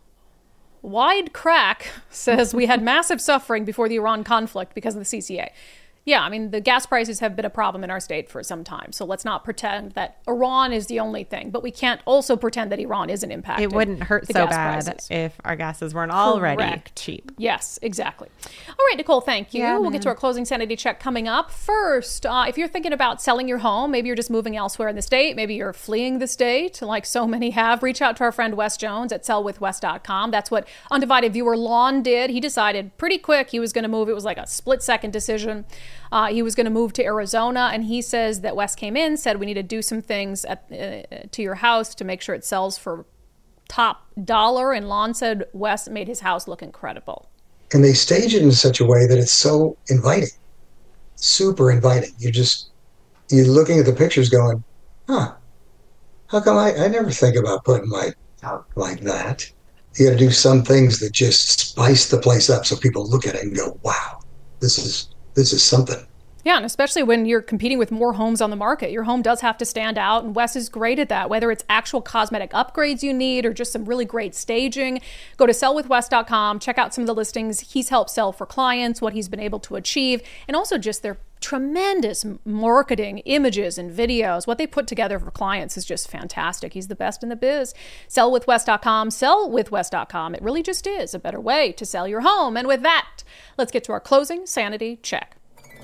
Speaker 1: Wide Crack says we had massive suffering before the Iran conflict because of the C C A. Yeah, I mean, the gas prices have been a problem in our state for some time. So let's not pretend that Iran is the only thing. But we can't also pretend that Iran isn't impacting.
Speaker 11: It wouldn't hurt
Speaker 1: the
Speaker 11: so
Speaker 1: gas
Speaker 11: bad
Speaker 1: prices.
Speaker 11: if our gases weren't already
Speaker 1: Correct.
Speaker 11: cheap.
Speaker 1: Yes, exactly. All right, Nicole, thank you.
Speaker 11: Yeah,
Speaker 1: we'll
Speaker 11: man.
Speaker 1: get to our closing sanity check coming up. First, uh, if you're thinking about selling your home, maybe you're just moving elsewhere in the state, maybe you're fleeing the state, like so many have, reach out to our friend Wes Jones at sell with wes dot com. That's what Undivided Viewer Lon did. He decided pretty quick he was going to move. It was like a split-second decision. Uh, he was going to move to Arizona, and he says that Wes came in, said we need to do some things at, uh, to your house to make sure it sells for top dollar, and Lon said Wes made his house look incredible.
Speaker 12: And they stage it in such a way that it's so inviting, super inviting. You just, you're looking at the pictures going, huh, how come I, I never think about putting my out like that? You got to do some things that just spice the place up so people look at it and go, wow, this is this is something.
Speaker 1: Yeah, and especially when you're competing with more homes on the market, your home does have to stand out, and Wes is great at that. Whether it's actual cosmetic upgrades you need or just some really great staging, go to sell with wes dot com, check out some of the listings he's helped sell for clients, what he's been able to achieve, and also just their tremendous marketing images and videos. What they put together for clients is just fantastic. He's the best in the biz. sell with wes dot com, sell with wes dot com. It really just is a better way to sell your home. And with that, let's get to our closing sanity check.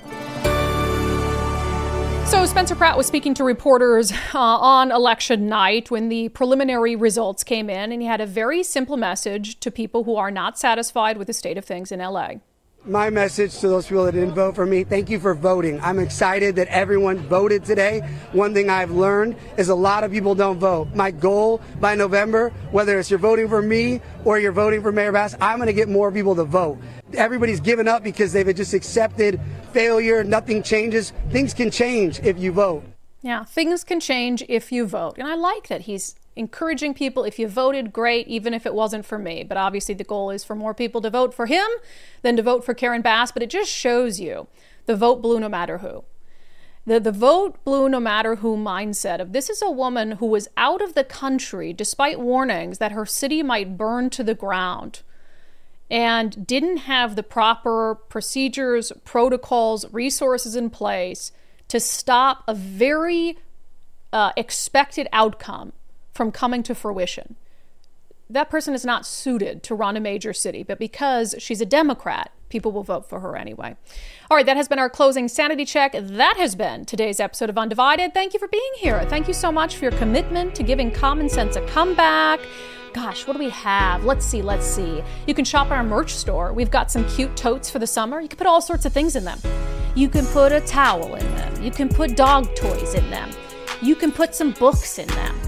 Speaker 1: So Spencer Pratt was speaking to reporters uh, on election night when the preliminary results came in, and he had a very simple message to people who are not satisfied with the state of things in L A.
Speaker 13: My message to those people that didn't vote for me, thank you for voting. I'm excited that everyone voted today. One thing I've learned is a lot of people don't vote. My goal by November, whether it's you're voting for me or you're voting for Mayor Bass, I'm going to get more people to vote. Everybody's given up because they've just accepted failure. Nothing changes. Things can change if you vote.
Speaker 1: Yeah, things can change if you vote. And I like that he's encouraging people, if you voted, great, even if it wasn't for me. But obviously the goal is for more people to vote for him than to vote for Karen Bass. But it just shows you the vote blue no matter who. The, the vote blue no matter who mindset of this is a woman who was out of the country despite warnings that her city might burn to the ground and didn't have the proper procedures, protocols, resources in place to stop a very uh, expected outcome from coming to fruition. That person is not suited to run a major city, but because she's a Democrat, people will vote for her anyway. All right, that has been our closing sanity check. That has been today's episode of Undivided. Thank you for being here. Thank you so much for your commitment to giving common sense a comeback. Gosh, what do we have? Let's see, let's see. You can shop at our merch store. We've got some cute totes for the summer. You can put all sorts of things in them. You can put a towel in them. You can put dog toys in them. You can put some books in them.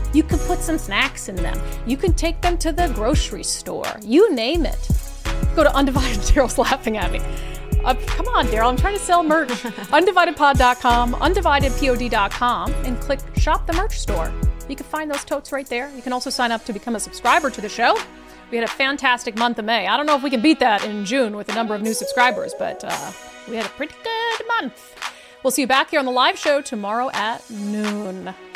Speaker 1: You can put some snacks in them. You can take them to the grocery store. You name it. Go to Undivided. Daryl's laughing at me. Uh, come on, Daryl. I'm trying to sell merch. undivided pod dot com, undivided pod dot com, and click Shop the Merch Store. You can find those totes right there. You can also sign up to become a subscriber to the show. We had a fantastic month of May. I don't know if we can beat that in June with the number of new subscribers, but uh, we had a pretty good month. We'll see you back here on the live show tomorrow at noon.